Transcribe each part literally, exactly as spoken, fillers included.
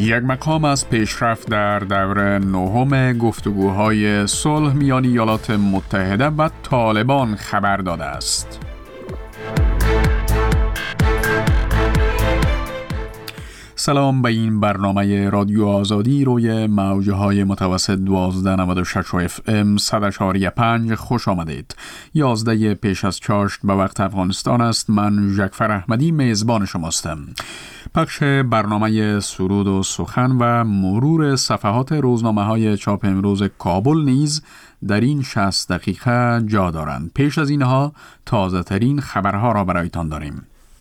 یک مقام از پیشرفت در دور نهم گفتگوهای صلح میان ایالات متحده و طالبان خبر داده است. سلام، به این برنامه رادیو آزادی روی موجه های متوسط دوازده نود و شش اف ام صد و چهار و پنج خوش آمدید. یازده پیش از چاشت به وقت افغانستان است. من جعفر احمدی میزبان شماستم. پخش برنامه سرود و سخن و مرور صفحات روزنامه های چاپ امروز کابل نیز در این شصت دقیقه جا دارند. پیش از اینها تازه ترین خبرها را برایتان داریم.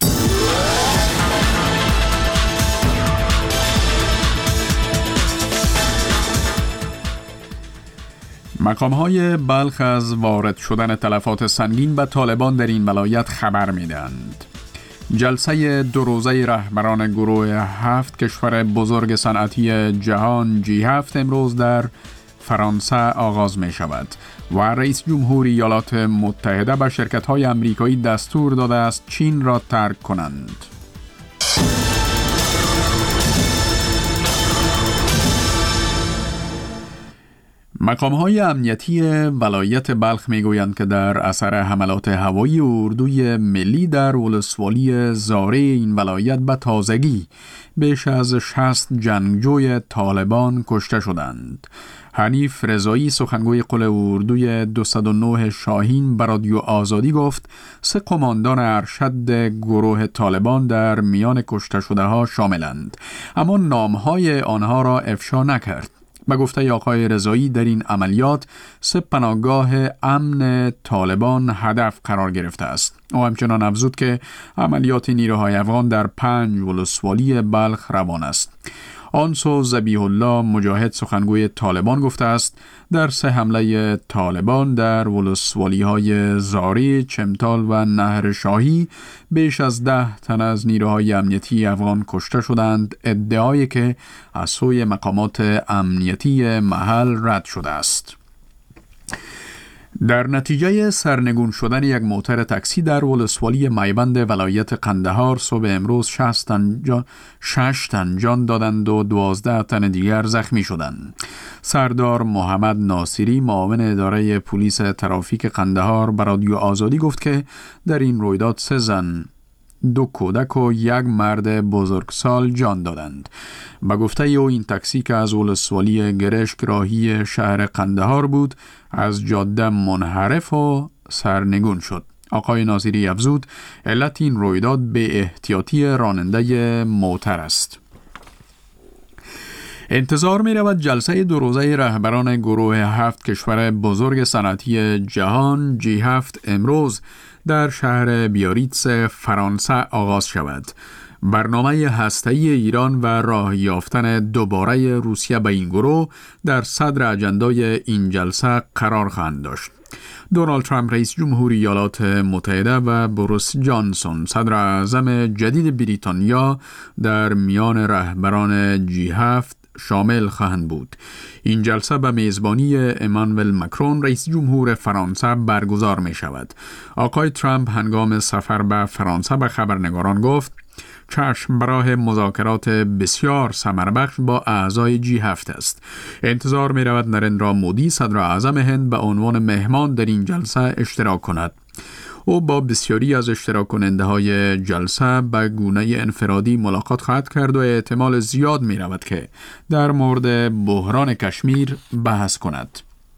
مقام‌های بلخ از وارد شدن تلفات سنگین به طالبان در این ولایت خبر می‌دهند. جلسه دو روزه رهبران گروه هفت کشور بزرگ صنعتی جهان جی هفت امروز در فرانسه آغاز می شود و رئیس جمهور ایالات متحده به شرکت‌های آمریکایی دستور داده است چین را ترک کنند. مقام‌های امنیتی ولایت بلخ می‌گویند که در اثر حملات هوایی اردوی ملی در ولسوالی زاره این ولایت به تازگی بیش از شصت جنگجوی طالبان کشته شدند. حنیف رضایی سخنگوی قل اردوی دویست و نه شاهین به رادیو آزادی گفت سه قماندان ارشد گروه طالبان در میان کشته شده ها شاملند، اما نام‌های آنها را افشا نکرد. به گفته آقای رضایی در این عملیات سه پناهگاه امن طالبان هدف قرار گرفته است. او همچنان افزود که عملیات نیروهای افغان در پنج ولسوالی بلخ روان است. آنسو ذبیح الله مجاهد سخنگوی طالبان گفته است در سه حمله طالبان در ولسوالی های زاری، چمتال و نهر شاهی بیش از ده تن از نیروهای امنیتی افغان کشته شدند، ادعایی که از سوی مقامات امنیتی محل رد شده است. در نتیجه سرنگون شدن یک موتر تاکسی در ولسوالی میبند ولایت قندهار صبح امروز شش تن جان دادند و دوازده تن دیگر زخمی شدند. سردار محمد ناصری معاون اداره پلیس ترافیک قندهار به رادیو آزادی گفت که در این رویداد سه زن، دو کودک و یک مرد بزرگسال جان دادند. با گفته او این تاکسی که از ولسوالی گرشک راهی شهر قندهار بود از جاده منحرف و سرنگون شد. آقای ناصری افزود علت این رویداد به احتیاطی راننده موتر است. انتظار می رود جلسه دو روزه رهبران گروه هفت کشور بزرگ صنعتی جهان جی هفت امروز در شهر بیاریتس فرانسه آغاز شود. برنامه هسته‌ای ایران و راه یافتن دوباره روسیه به این گروه در صدر اجندای این جلسه قرار خواهند داشت. دونالد ترامپ رئیس جمهور ایالات متحده و بوریس جانسون صدر اعظم جدید بریتانیا در میان رهبران جی هفت شامل خواهند بود. این جلسه به میزبانی امانوئل مکرون رئیس جمهور فرانسه برگزار می شود. آقای ترامپ هنگام سفر به فرانسه به خبرنگاران گفت چشم برای مذاکرات بسیار ثمربخش با اعضای جی هفت است. انتظار می رود نریندرا مودی صدر اعظم هند به عنوان مهمان در این جلسه اشتراک کند. او با بسیاری از اشتراک کننده های جلسه به گونه انفرادی ملاقات خواهد کرد و احتمال زیاد می رود که در مورد بحران کشمیر بحث کند.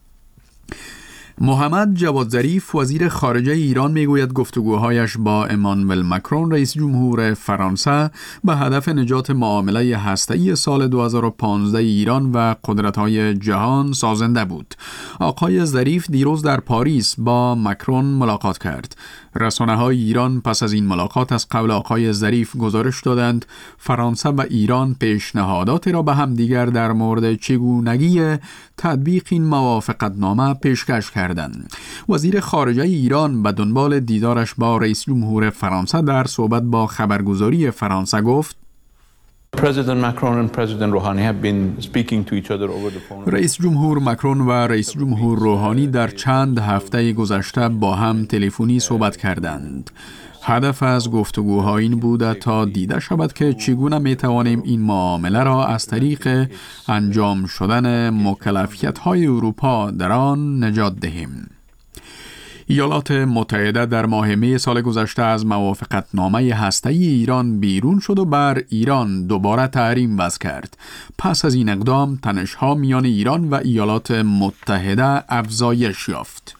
محمد جواد ظریف وزیر خارجه ایران میگوید گفتگوهایش با امانوئل مکرون رئیس جمهور فرانسه به هدف نجات معامله هسته‌ای سال دو هزار و پانزده ایران و قدرت‌های جهان سازنده بود. آقای ظریف دیروز در پاریس با مکرون ملاقات کرد. رسانه‌های ایران پس از این ملاقات از قول آقای ظریف گزارش دادند فرانسه و ایران پیشنهاداتی را به هم دیگر در مورد چگونگی تطبیق این موافقتنامه پیشکش کردند. وزیر خارجه ایران به دنبال دیدارش با رئیس جمهور فرانسه در صحبت با خبرگزاری فرانسه گفت President Macron and President Rouhani have been speaking to each other over the phone. رئیس جمهور مکرون و رئیس جمهور روحانی در چند هفته گذشته با هم تلفنی صحبت کردند. هدف از گفتگوها این بود تا دیده شود که چگونه می توانیم این معامله را از طریق انجام شدن مکلفیت‌های اروپا در آن نجات دهیم. ایالات متحده در ماه می سال گذشته از موافقتنامه هسته‌ای ایران بیرون شد و بر ایران دوباره تحریم وضع کرد. پس از این اقدام تنش‌ها میان ایران و ایالات متحده افزایش یافت.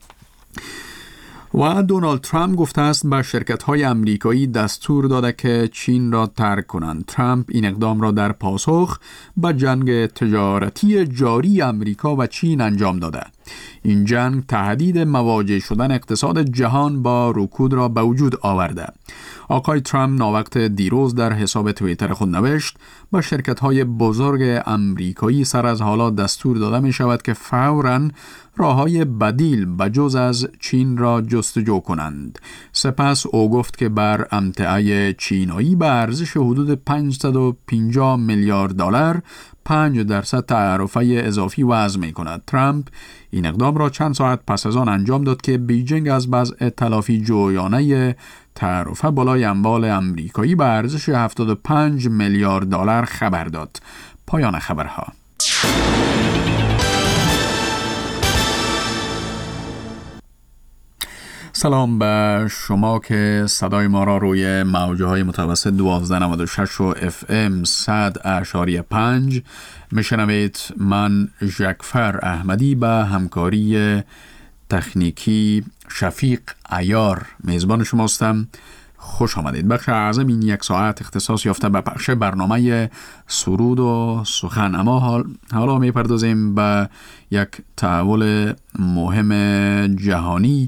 و دونالد ترامپ گفته است به شرکت‌های آمریکایی دستور داده که چین را ترک کنند. ترامپ این اقدام را در پاسخ به جنگ تجارتی جاری آمریکا و چین انجام داده. این جنگ تهدید مواجه شدن اقتصاد جهان با رکود را به وجود آورده. آقای ترامپ ناوقت دیروز در حساب توییتر خود نوشت به شرکت‌های بزرگ آمریکایی سر از حالا دستور داده می شود که فوراً راه‌های بدیل بجز از چین را جستجو کنند. سپس او گفت که بر امتعه چینایی به ارزش حدود پانصد و پنجاه میلیارد دلار پنج درصد تعرفه اضافی وضع می کند. ترامپ این اقدام را چند ساعت پس از آن انجام داد که بیجینگ از وضع تلافی جویانه تعرفه بالای اموال آمریکایی به ارزش هفتاد و پنج میلیارد دلار خبر داد. پایان خبرها. سلام به شما که صدای ما را روی موجه های متوسط دوازده نود و شش و اف ام صد اعشاری پنج میشنوید. من ژکفر احمدی به همکاری تکنیکی شفیق عیار میزبان شما هستم. خوش آمدید. بخش اعظم این یک ساعت اختصاص یافته به پخش برنامه سرود و سخن، اما حال حالا میپردازیم به یک تحول مهم جهانی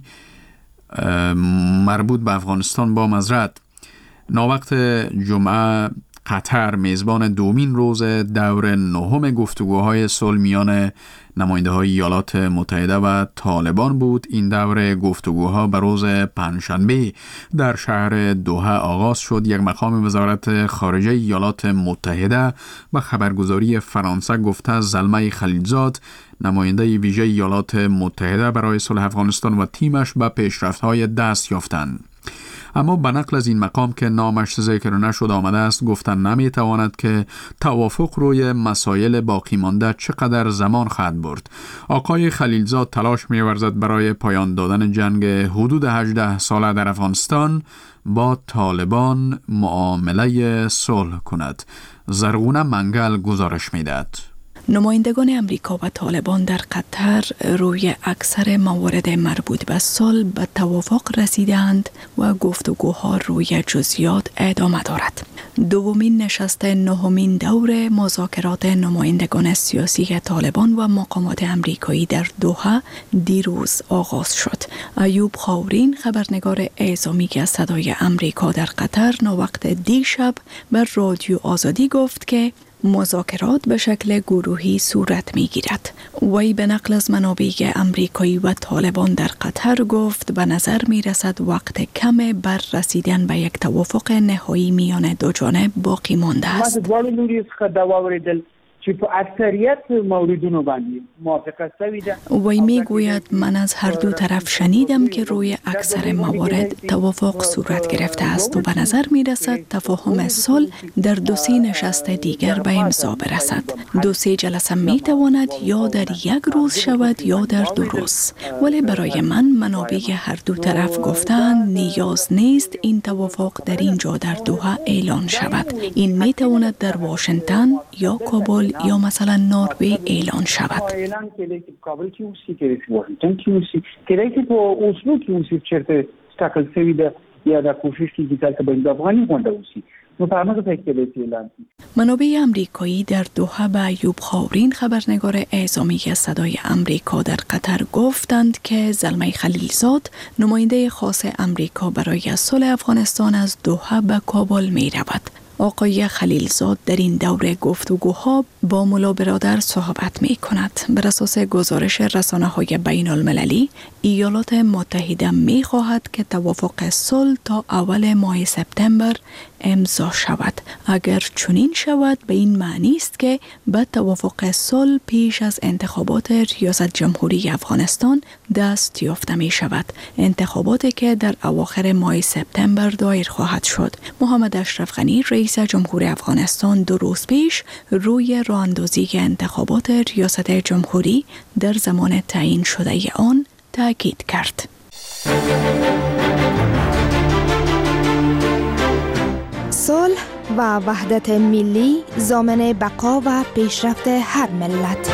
مربوط به افغانستان با مزرعه. ناوقت جمعه قطر میزبان دومین روز دور نهم گفتگوهای صلح میان نماینده‌های ایالات متحده و طالبان بود. این دور گفتگوها به روز پنجشنبه در شهر دوحه آغاز شد. یک مقام وزارت خارجه ایالات متحده و خبرگزاری فرانسه گفته زلمه خلیلزاد، نماینده ویژه ایالات متحده برای صلح افغانستان و تیمش به پیشرفت‌های دست یافتند. اما به نقل از این مقام که نامش ذکر نشد آمده است، گفتن نمیتواند که توافق روی مسائل باقی مانده چقدر زمان خواهد برد. آقای خلیلزاد تلاش می‌ورزد برای پایان دادن جنگ حدود هجده ساله در افغانستان با طالبان معامله صلح کند. زرغونه منگل گزارش می‌دهد. نمایندگان امریکا و طالبان در قطر روی اکثر موارد مربوط به صلح به توافق رسیدند و گفتگوها روی جزئیات ادامه دارد. دومین نشست نهمین دور مذاکرات نمایندگان سیاسی طالبان و مقامات امریکایی در دوحه دیروز آغاز شد. ایوب خاورین، خبرنگار اعزامی از صدای امریکا در قطر، ناوقت دیشب بر رادیو آزادی گفت که مذاکرات به شکل گروهی صورت می گیرد. وی به نقل از منابع امریکایی و طالبان در قطر گفت به نظر می رسد وقت کم بر رسیدن به یک توافق نهایی میان دو جانب باقی مانده است. وی می گوید من از هر دو طرف شنیدم که روی اکثر موارد توافق صورت گرفته است و به نظر می رسد تفاهم صلح در دو سه نشست دیگر به امضا برسد. دو سه جلسه می تواند یا در یک روز شود یا در دو روز، ولی برای من منابع هر دو طرف گفتند نیاز نیست این توافق در اینجا در دوحه اعلان شود. این می تواند در واشنگتن یا کابل یا مثلا نروژ اعلان شود. منابع امریکایی در دوحه به ایوب خاورین، خبرنگار اعزامی صدای امریکا در قطر، گفتند که زلمه خلیلزاد، نماینده خاص امریکا برای صلح افغانستان، از دوحه به کابل می رود. آقای خلیلزاد در این دوره گفتگوها با ملا برادر صحبت می کند. بر اساس گزارش رسانه های بین المللی، ایالات متحده می خواهد که توافق صلح تا اول ماه سپتامبر امضا شود. اگر چنین شود به این معنی است که به توافق صلح پیش از انتخابات ریاست جمهوری افغانستان دست یافته می شود. انتخاباتی که در اواخر ماه سپتامبر دایر خواهد شد. محمد اشرف غنی رئیس جمهور افغانستان دو روز پیش روی راه اندازی انتخابات ریاست جمهوری در زمان تعیین شده آن تاکید کرد. صلح و وحدت ملی ضامن بقا و پیشرفت هر ملت.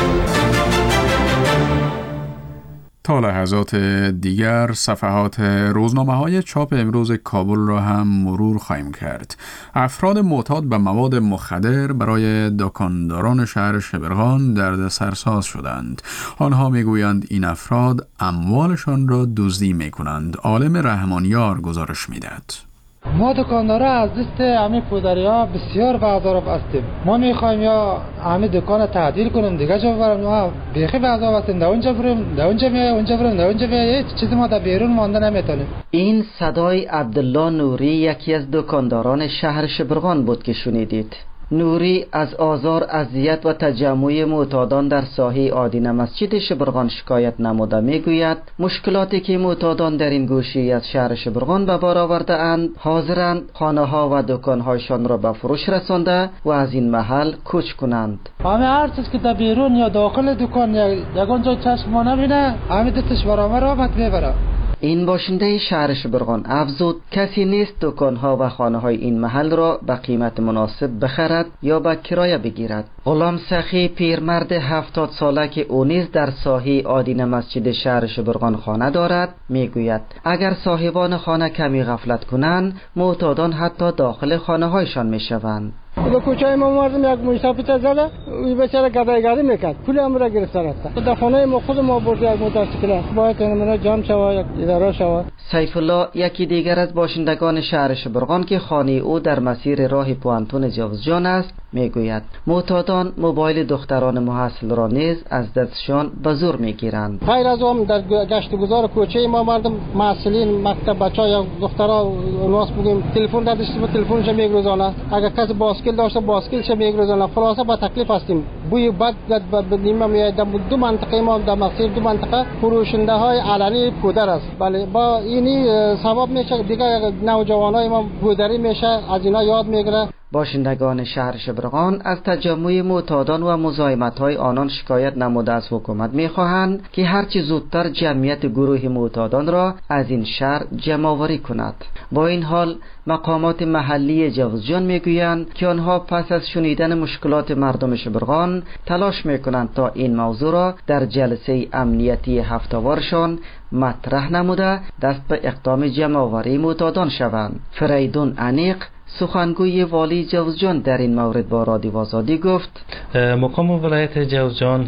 تا لحظات دیگر صفحات روزنامه‌های چاپ امروز کابل را هم مرور خواهیم کرد. افراد معتاد به مواد مخدر برای دکانداران شهر شبرغان دردسرساز شدند. آنها میگویند این افراد اموالشان را دزدی میکنند. عالم رحمانیار گزارش میدهد. ما دکاندارا از دست همین پودریا بسیار بی‌آزار هستیم. ما میخوایم یا همین دکان تعطیل کنیم دیگه جا بریم، ما بیخی بی‌آزار هستیم. در اونجا بریم، در اونجا میای، اونجا بریم، در اونجا میای، هیچ چیزی ما در بیرون مانده نمیتونیم. این صدای عبدالله نوری یکی از دکانداران شهر شبرغان بود که شنیدید. نوری از آزار، اذیت و تجمع معتادان در ساحه آدینه مسجد شبرغان شکایت نموده میگوید مشکلاتی که معتادان در این گوشه از شهر شبرغان به بار آورده اند، حاضرند خانه ها و دکان هایشان را به فروش رسانده و از این محل کوچ کنند. همه هر چیز که در بیرون یا داخل دکان یا یگان جای چشم ما نبینه، همه دستش برامه رابط میبره. این باشنده شهر شبرغان افزود کسی نیست دکانها و خانه های این محل را به قیمت مناسب بخرد یا به کرایه بگیرد. غلام سخی پیرمرد هفتاد ساله که او نیز در ساحه آدینه مسجد شهر شبرغان خانه دارد میگوید اگر صاحبان خانه کمی غفلت کنند معتادان حتی داخل خانه هایشان میشوند. در کوچه ما مردم یک مشتاپیت زده، این بیچاره گدایگری میکرد، پول هم را گرفته رفته. در خانه ما خود ما برد یک موتورسیکل، باید من جام شود، یک اداره شود. سیف الله یکی دیگر از باشندگان شهر شبرغان که خانه او در مسیر راه پوانتون جوزجان است میگوید معتادان موبایل دختران محصل را نیز از دستشان به زور میگیرند. غیر از آن در گشت گذار کوچه ما مردم محصلین مکتب بچه‌ها یا دخترها نواس بگیم تلفن در دست تلفنش میگذارند. اگر کسی باسکل داشته باسکلش میگذارند. خلاصه با تکلیف هستیم. بوی بد به نیمه میاد. در دو منطقه ما در مسیر دو منطقه فروشنده های علنی پودر است. بله با اینی سبب میشه دیگه نوجوانای ما پودری میشه از اینا یاد میگیره. باشندگان شهر شبرغان از تجمع معتادان و مزاحمت‌های آنان شکایت نموده از حکومت می‌خواهند که هرچی زودتر جمعیت گروه معتادان را از این شهر جمع‌آوری کند. با این حال مقامات محلی جوزجان میگویند که آنها پس از شنیدن مشکلات مردم شبرغان تلاش میکنند تا این موضوع را در جلسه امنیتی هفته‌وارشان مطرح نموده دست به اقدام جمع‌آوری معتادان شوند. فریدون انیق سخنگوی والی جوزجان در این مورد با رادیو آزادی گفت مقام ولایت جوزجان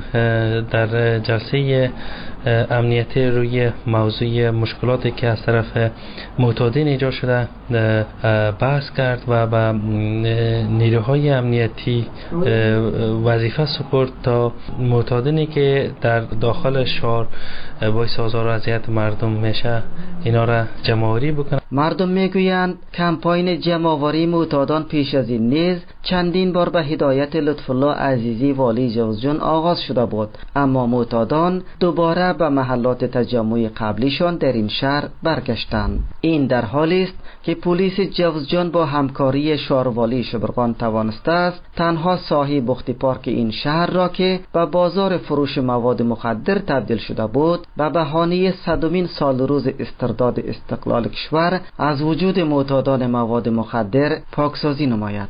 در جلسه امنیتی روی موضوع مشکلاتی که از طرف معتادین ایجاد شده بحث کرد و به نیروهای امنیتی وظیفه سپرد تا معتادینی که در داخل شهر باعث آزار و اذیت مردم میشه اینا را جمع‌آوری بکنند. مردم میگویند کمپاین جمع‌آوری معتادان پیش از این نیز چندین بار به هدایت لطف الله عزیزی والی جوزجان آغاز شده بود، اما معتادان دوباره به محلات تجمع قبلیشان در این شهر برگشتند. این در حالی است که پلیس جوزجان با همکاری شهروالی شبرغان توانسته است تنها ساحه بخت پارک این شهر را که به بازار فروش مواد مخدر تبدیل شده بود و به بهانه صدمین سال روز استرداد استقلال کشور از وجود معتادان مواد مخدر پاکسازی نماید.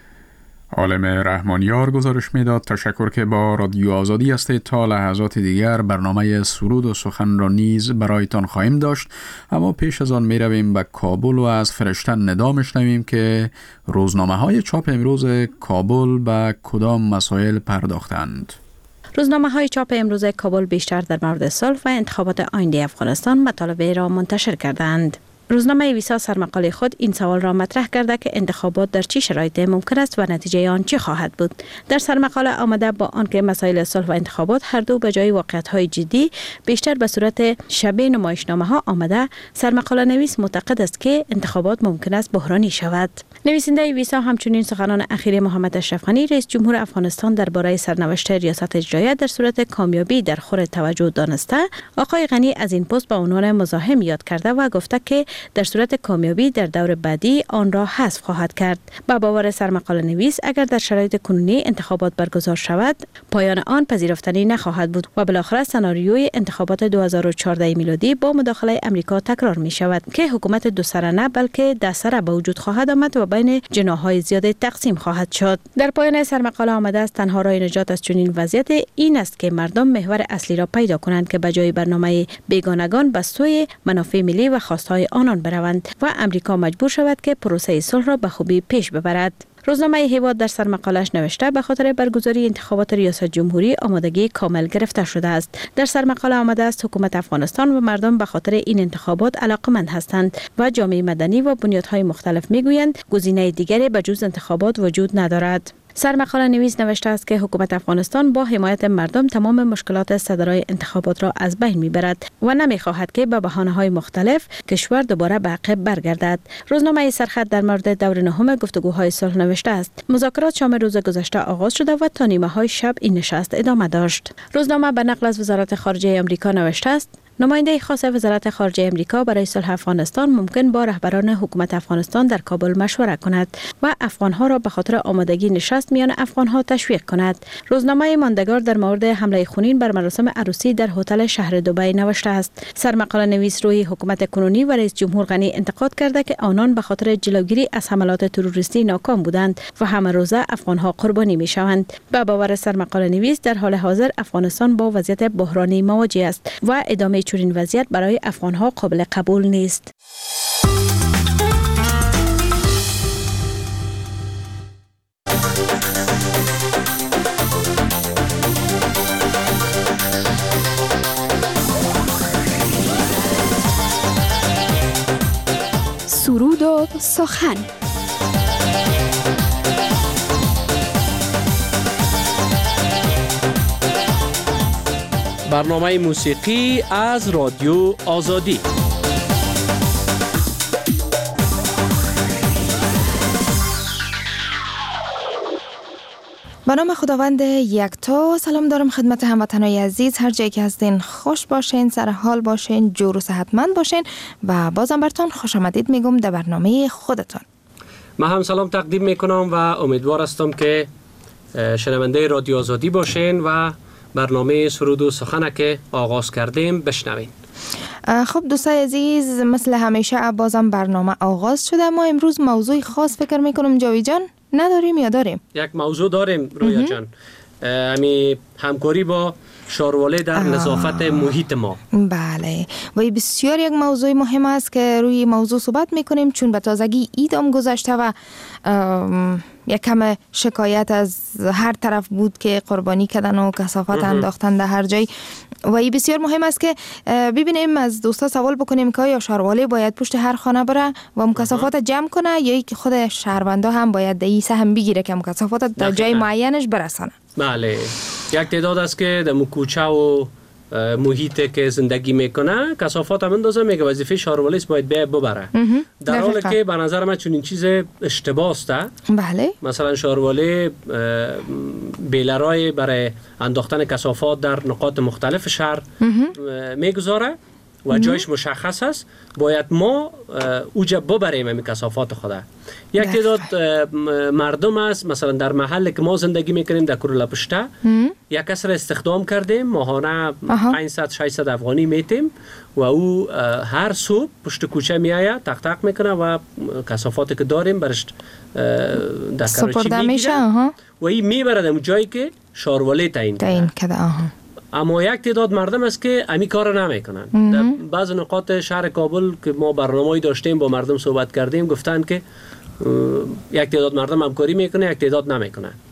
عالم رحمانیار گزارش میداد. تشکر که با رادیو آزادی هستید. تا لحظات دیگر برنامه سرود و سخن را نیز برایتان خواهیم داشت، اما پیش از آن می رویم به کابل و از فرشته ندا میشنویم که روزنامه های چاپ امروز کابل به کدام مسائل پرداختند. روزنامه های چاپ امروز کابل بیشتر در مورد صلح و انتخابات آینده افغانستان مطالب را منتشر کردند. روزنامه ویسا سرمقاله خود این سوال را مطرح کرده که انتخابات در چه شرایطی ممکن است و نتیجه آن چه خواهد بود. در سرمقاله آمده با آنکه مسائل صلح و انتخابات هر دو به جای واقعیت‌های جدی بیشتر به صورت شبیه نمایشنامه‌ها آمده، سرمقاله نویس معتقد است که انتخابات ممکن است بحرانی شود. نویسنده ویسا همچنین سخنان اخیر محمد اشرف غنی رئیس جمهور افغانستان درباره سرنوشت ریاست اجرایی در صورت کامیابی در خور توجه دانسته، آقای غنی از این پست به عنوان مزاحم یاد کرده و گفته که در صورت کامیابی در دور بعدی آن را حذف خواهد کرد. با باور سرمقاله نویس اگر در شرایط کنونی انتخابات برگزار شود، پایان آن پذیرفتنی نخواهد بود و بالاخره سناریوی انتخابات دو هزار و چهارده میلادی با مداخله امریکا تکرار می شود که حکومت دو سره نه بلکه ده سره به وجود خواهد آمد و بین جناح‌های زیاد تقسیم خواهد شد. در پایان سرمقاله آمده است تنها راه نجات از چنین وضعیت این است که مردم محور اصلی را پیدا کنند که بجای برنامه بیگانگان به سوی منافع ملی و خواستهای آنان بروند و امریکا مجبور شود که پروسه صلح را به خوبی پیش ببرد. روزنامه هیواد در سرمقاله‌اش نوشته به خاطر برگزاری انتخابات ریاست جمهوری آمادگی کامل گرفته شده است. در سرمقاله آمده است حکومت افغانستان و مردم به خاطر این انتخابات علاقمند هستند و جامعه مدنی و بنیادهای مختلف میگویند گزینه دیگری به جز انتخابات وجود ندارد. سرمقاله نویس نوشته است که حکومت افغانستان با حمایت مردم تمام مشکلات صدرای انتخابات را از بین میبرد و نمیخواهد که به بهانه‌های مختلف کشور دوباره به عقب برگردد. روزنامه سرخط در مورد دور نهم گفتگوهای صلح نوشته است مذاکرات شام روز گذشته آغاز شده و تا نیمه های شب این نشست ادامه داشت. روزنامه به نقل از وزارت خارجه آمریکا نوشته است نماینده خاص وزارت خارجه امریکا برای صلح افغانستان ممکن با رهبران حکومت افغانستان در کابل مشوره کند و افغانها را به خاطر آمادگی نشست میان افغانها تشویق کند. روزنامه ماندگار در مورد حمله خونین بر مراسم عروسی در هتل شهر دبی نوشته است سرمقاله نویس روی حکومت کنونی و رئیس جمهور غنی انتقاد کرده که آنان به خاطر جلوگیری از حملات تروریستی ناکام بودند و همه روزه افغانها قربانی میشوند. به باور سرمقاله نویس در حال حاضر افغانستان با وضعیت بحرانی مواجه است و ادامه چنین وضعیت برای افغانها قابل قبول نیست. سرود و سخن. برنامه موسیقی از رادیو آزادی. به نام خداوند یکتا سلام دارم خدمت هموطنان عزیز، هر جایی که هستین خوش باشین، سر حال باشین، جور و صحتمند باشین و بازم براتون خوش آمدید میگم در برنامه خودتون. من هم سلام تقدیم میکنم و امیدوار هستم که شنونده رادیو آزادی باشین و برنامه سرود و سخن که آغاز کردیم بشنوین. خب دوستای عزیز، مثل همیشه بازم برنامه آغاز شده. ما امروز موضوع خاص فکر میکنم جاوید جان نداریم یا داریم؟ یک موضوع داریم رویا جان، امی همکاری با شارواله در آه. نظافت محیط ما. بله و بسیار یک موضوع مهم است که روی موضوع صحبت میکنیم چون به تازگی ایدام گذشته و یک کم شکایت از هر طرف بود که قربانی کردن و کثافت انداختن در هر جای و این بسیار مهم است که ببینیم از دوستا سوال بکنیم که یا شارواله باید پشت هر خانه بره و مکثافات جمع کنه یا که خود شهروندا هم باید در این سهم بگیره که مکثافات در جای معینش برسانه. بله، یک تعداد است که در کوچه و محیط که زندگی میکنه کثافات هم اندازه میگه وظیفه شارواله است باید بیا ببره، در حالی که به نظر من چون این چیز اشتباه است. بله، مثلا شارواله بیلرای برای انداختن کثافات در نقاط مختلف شهر میگذاره و جایش مشخص است، باید ما اوجا ببریم این کثافات خود. یک تعداد مردم است مثلا در محل که ما زندگی میکنیم در کرولا پشته یک کس را استخدام کردیم، ماهانه پانصد ششصد افغانی میتیم و او هر صبح پشت کوچه میآید تق تق میکنه و کثافاتی که داریم برش در کراچی میگیره و این میبره در جایی که شارواله تعیین کرده. اما یک تعداد مردم است که امی کار نمیکنن. در بعض نقاط شهر کابل که ما برنامه‌ای داشتیم با مردم صحبت کردیم گفتن که یک تعداد مردم همکاری میکنه یک تعداد نمیکنن.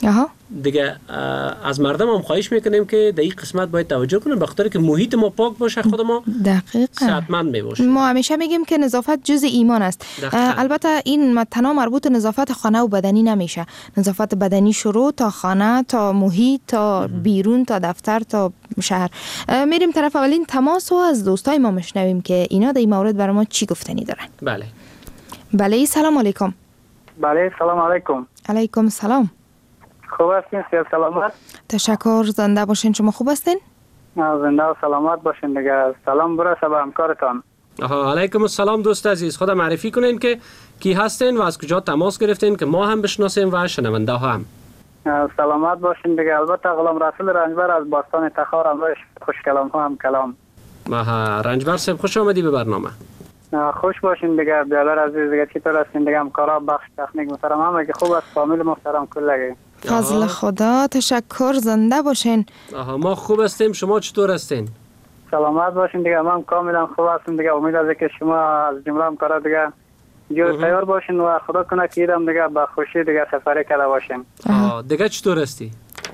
آها. دیگه از مردم هم خواهش میکنیم که در این قسمت باید توجه کنیم، به خاطر که محیط ما پاک باشه، خود ما دقیقاً صحتمند میباشیم. ما همیشه میگیم که نظافت جز ایمان است. البته این تنها مربوط نظافت خانه و بدنی نمیشه، نظافت بدنی شروع تا خانه، تا محیط، تا بیرون، تا دفتر، تا شهر. میریم طرف اولین تماس و از دوستای ما میشنویم که اینا در این مورد برای ما چی گفتنی دارن. بله بله سلام علیکم. بله سلام علیکم. علیکم سلام. خوب هستین؟ سیاد سلامت. تشکر، زنده باشین. شما خوب هستین؟ زنده و سلامت باشین دیگه. سلام برسه به همکارتان. آها علیکم السلام دوست عزیز، خدا معرفی کنین که کی هستین و از کجا تماس گرفتین که ما هم بشناسیم و شنونده ها هم. سلامت باشین دیگه. البته غلام رسول رنجبر از باستان تخار، امروز خوش کلام ها هم کلام. آها رنجبر صاحب خوش آمدی به برنامه. خوش باشین دیگه. بیادر عزیز دیگه چطور هستین دیگه؟ همکارا بخش تکنیک محترم همه که خوب است، فامیل محترم کلگی. فضل خدا، تشکر، زنده باشین. آها ما خوب هستیم، شما چطور هستین؟ سلامت باشین دیگه. من کاملا خوب هستم دیگه. امید است که شما از جمله همکارا دیگه جو تیار باشین و خدا کنه که ایدم دیگه با خوشی دیگه سفری کرده باشین. آها دیگه چطور هستی؟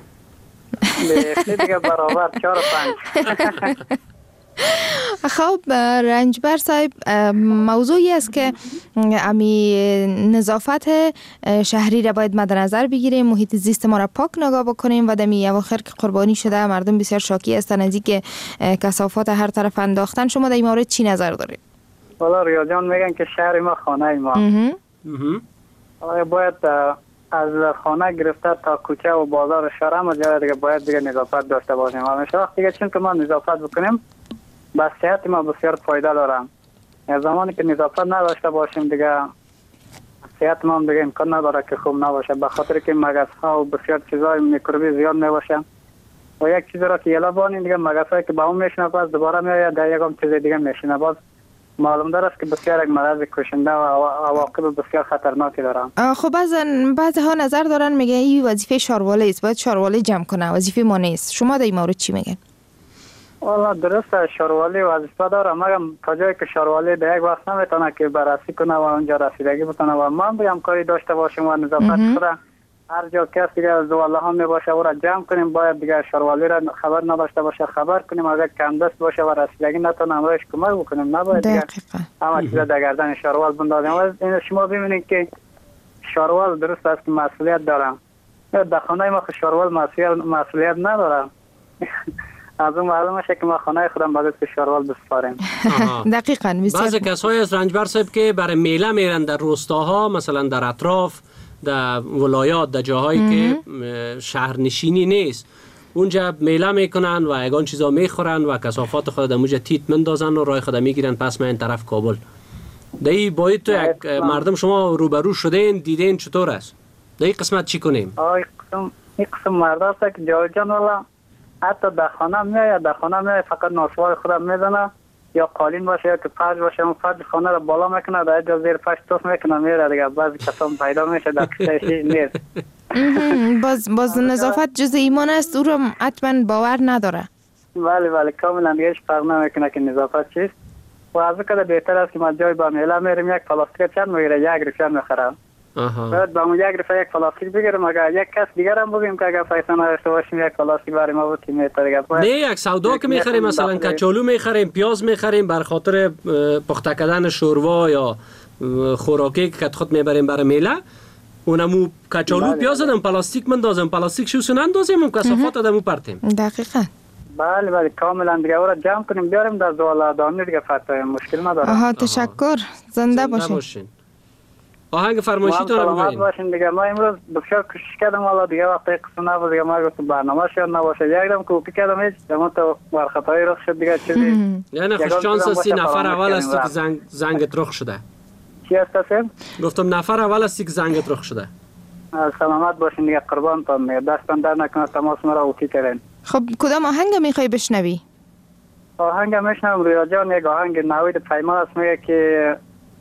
دیگه برابر چهار و پنج. خب رنجبر صاحب، موضوعی است که امی نظافت شهری را باید مد نظر بگیریم، محیط زیست ما را پاک نگاه بکنیم و دمی اواخر که قربانی شده مردم بسیار شاکی هستند از اینکه کثافات هر طرف انداختن. شما در این مورد چی نظر دارید؟ والا ریا جان میگن که شهر ما خانه ما. والا باید از خانه گرفته تا کوچه و بازار شهر هم جای دیگه باید دیگه نظافت داشته باشیم. همیشه وقت دیگه چون که ما نظافت بکنیم به صحت ما بسیار فایده دارم. از زمانی که نظافت نداشته باشیم دیگه صحت ما هم دیگه امکان نداره که خوب نباشه، به خاطر که مگس ها و بسیار چیزای میکروبی زیاد میباشه و یک چیز را که یلا بانیم دیگه مگس هایی که با اون میشنه باز دوباره میآید در یک هم چیز دیگه میشنه، باز معلوم داره است که بسیار یک مرض کشنده و عواقب بسیار خطرناکی داره. خب بعضن بعضی ها نظر دارن میگه این وظیفه شارواله است، باید شارواله جمع کنه، وظیفه ما نیست. شما در این مورد چی میگن؟ والا درسته شاروالی وظیفه داره، مگم تا جایی که شاروالی در یک وقت نمیتونه که بررسی کنه و اونجا رسیدگی بکنه و ما هم همکاری داشته باشیم و نظافت خود هر جا کسی دیگه از والا هم میباشه او را جمع کنیم. باید دیگه شاروالی را خبر نداشته باشه خبر کنیم، اگر کم دست باشه و رسیدگی نتونه امروش کمک بکنیم. نباید دیگه همه چیز در گردن شاروال بندازیم. این شما ببینید که شاروال درست است که مسئولیت داره، در خانه ما شاروال مسئولیت نداره. از اون معلومه که ما خانه خودم باید که شاروال بسپاریم. دقیقاً. بعضی کسایی از رنجبر صاحب که برای میله میرن در روستاها، مثلا در اطراف در ولایات، در جاهایی که شهرنشینی نیست، اونجا میله میکنن و یگان چیزا میخورن و کثافات خود اونجا تیت مندازن و راه خود میگیرن پس من طرف کابل. دی باید تو یک مردم شما روبرو شدین دیدین چطور است؟ دی قسمت چی کنیم؟ آی قسم این قسم مرد است که جای جان والا حتی در خانه میآید، در خانه میآید فقط ناسوار خودم میزنه یا قالین باشه یا که فرش باشه، اون فرش خانه رو بالا میکنه در جا زیر فرش توف میکنه میره دیگه. بعضی کسان پیدا میشه در کشش نیست. باز باز نظافت جز ایمان است، او رو حتما باور نداره. بله بله کاملا دیگه هیچ فرق نمیکنه که نظافت چیست و از کده بهتر است که ما جای با میله میریم یک پلاستیک چند میگیره یک روپیه میخرم. باید با اون یک روپیه یک پلاستیک بگیرم، اگر یک کس دیگر هم بگیم که اگر پیسه نداشته باشیم یک پلاستیک برای ما بود میتره. نه یک سودا که میخریم مثلا کچالو میخریم، پیاز میخریم بر خاطر پخته کردن شوروا یا خوراکی که خود میبریم برای میله، اونمو کچالو پیاز دادم پلاستیک مندازم، پلاستیک شو سنندازیم و کثافات دادمو پرتیم. دقیقاً. بله بله کاملا دیگه او را جمع کنیم بیاریم در زوالا دانی دیگه فتای مشکل نداره. آها تشکر، زنده باشین. آهنگ فرمایشیتون رو بگوین. باشین دیگه. ما امروز بسیار کوشش کردم والا دیگه وقتی قصه نبود دیگه ما گفتم برنامه شد نباشه، یک دم کوپی کردم هیچ دم تو برخطایی رخ شد دیگه چیزی. یعنی خوش شانس هستی نفر اول هستی که زنگ زنگت رخ شده. چی هست هستیم؟ گفتم نفر اول هستی که زنگت رخ شده. سلامت باشین دیگه، قربانتون میگه، دستان در نکنه تماس مرا اوکی کردین. خب کدام آهنگ میخوای بشنوی؟ آهنگ میشنم رویا جان یک آهنگ نوید پیمان است میگه که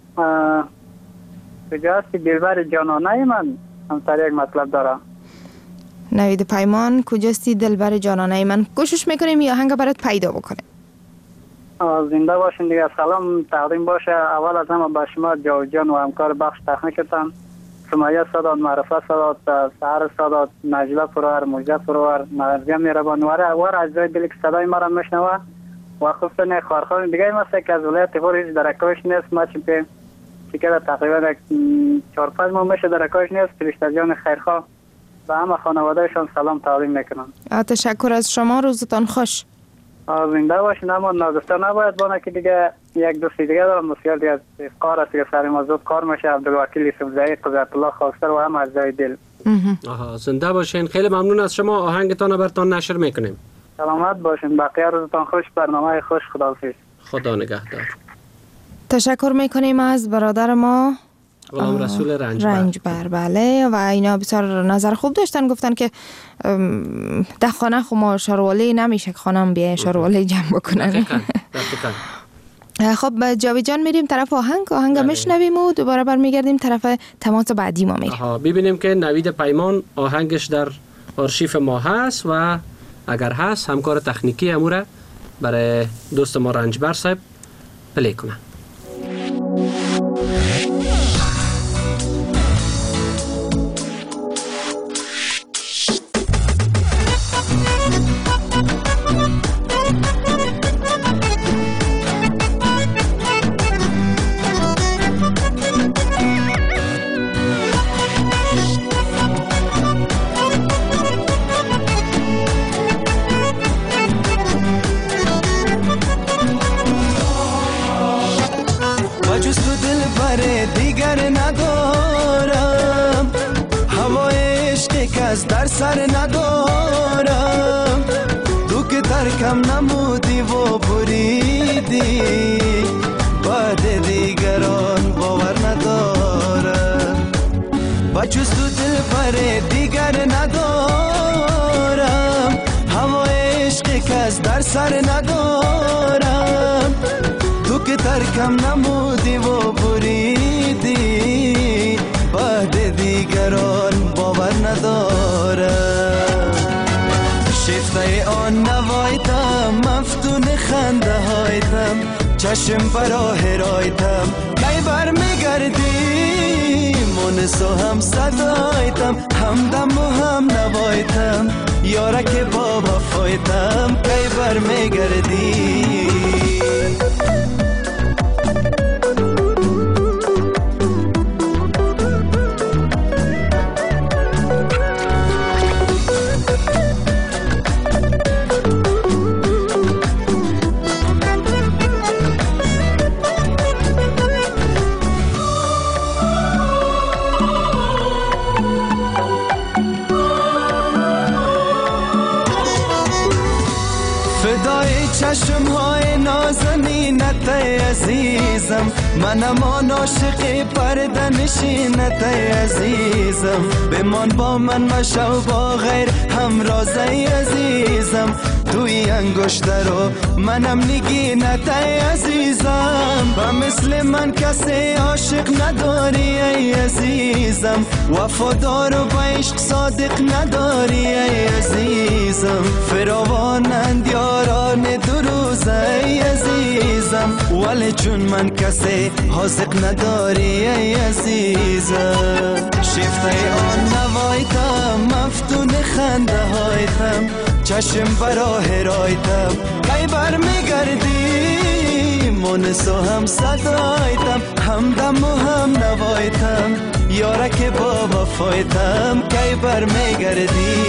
کجاست دلبر جانانه من، همسر یک مطلب داره. نوید پیمان کجاستی دلبر جانانه من. کوشش میکنیم این آهنگ برات پیدا بکنه. زنده باشین دیگه. سلام تقدیم باشه اول از همه به شما جاوید جان و همکار بخش تکنیکتان سمیه سادات، معرفه سادات، سهر سادات، نجله پرور، مجده پرور، مرزیم میربان وره ور از جای دلی که صدای مرا میشنوه و خصوصا خارخان دیگه مثل که از ولایت تهران هیچ درکاش نیست. ما چی پی چیکار تقریبا چهار پنج ماه میشه درکاش نیست. فرشته جان خیرخواه و همه خانوادهشان سلام تقدیم میکنم. تشکر از شما، روزتان خوش. زنده باشین. اما ناگفته نباید بانه که دیگه یک دوستی دیگه دارم بسیار دیگه از کار است که سر ما زود کار میشه. عبدالوکیل یوسفزئی قدرت الله خواستر و هم از جای دل. آها زنده باشین. خیلی ممنون از شما. آهنگتان برتان نشر میکنیم. سلامت باشین. بقیه روزتان خوش. برنامه خوش. خداحافظ. خدا نگهدار. تشکر میکنیم از برادر ما غلام رسول رنجبر. رنجبر بله. و اینا بسیار نظر خوب داشتن، گفتن که ده خانه خو ما شاروالی نمیشه که خانم بیای شاروالی جمع بکنن. دقیقاً دقیقاً. خب جاوید جان میریم طرف آهنگ آهنگ میشنویم و دوباره برمیگردیم طرف تماس بعدی ما میریم. آها ببینیم که نوید پیمان آهنگش در آرشیف ما هست و اگر هست همکار تکنیکی اموره برای دوست ما رنجبر صاحب پلی کنه. در سر ندارم، تو که ترکم نمودی و بریدی، بعد دیگران باور ندارم. بچوز تو دل پر دیگر ندارم، هوای عشق کس در سر ندارم، تو که ترکم نمودی و بریدی، بعد دیگران باور ندارم. شیفته آن نوایتم، مفتون خنده هایتم، چشم برا هرایتم، کی بر میگردی مونسو هم صدایتم، همدم و هم نوایتم، یاره که با وفایتم، کی بر میگردی. چشم های نازنینت عزیزم، منم آن عاشق پرده نشینت عزیزم، بمان با من مشو با غیر همراز عزیزم، توی انگشتر رو منم نگینت عزیزم، و مثل من کسی عاشق نداری ای عزیزم، وفادار و با عشق صادق نداری ای عزیزم، فراوانند یاران دو روز ای عزیزم، ولی چون من کسی حاضق نداری ای عزیزم. شیفته آن نوایتم، مفتون خنده هایتم، چشم برا هرایتم، کی بر میگردی مونسو هم صدایتم، همدم و هم نوایتم، یاره که با وفایتم، کی بر میگردی.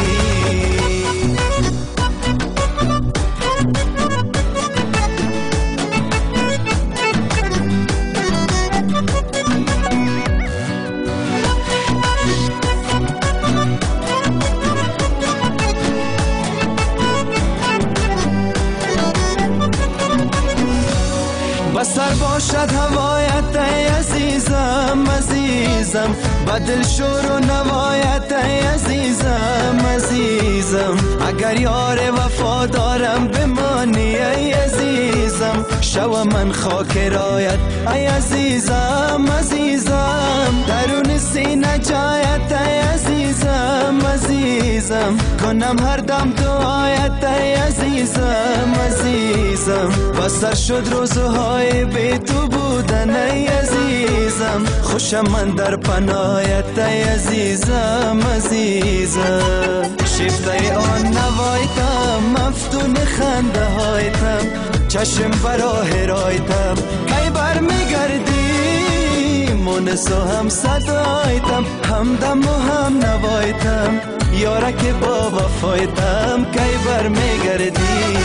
بسر باشد هوایت ای عزیزم عزیزم، بدل شور و نوایت ای عزیزم عزیزم، اگر یار وفادارم بمانی ای عزیزم، شو من خاک رایت ای عزیزم عزیزم، درون سینه جایت ای عزیزم عزیزم، کنم هر دم دعایت ای عزیزم عزیزم، بسر شد روزهای بی تو بودن ای عزیزم، عزیزم خوشم من در پناهت ای عزیزم عزیزم شیفته آن نوایتم مفتون خنده هایتم چشم براه رایتم کی بر میگردی مونس و هم صدایتم همدم و هم نوایتم یارک با وفایتم کی بر میگردی.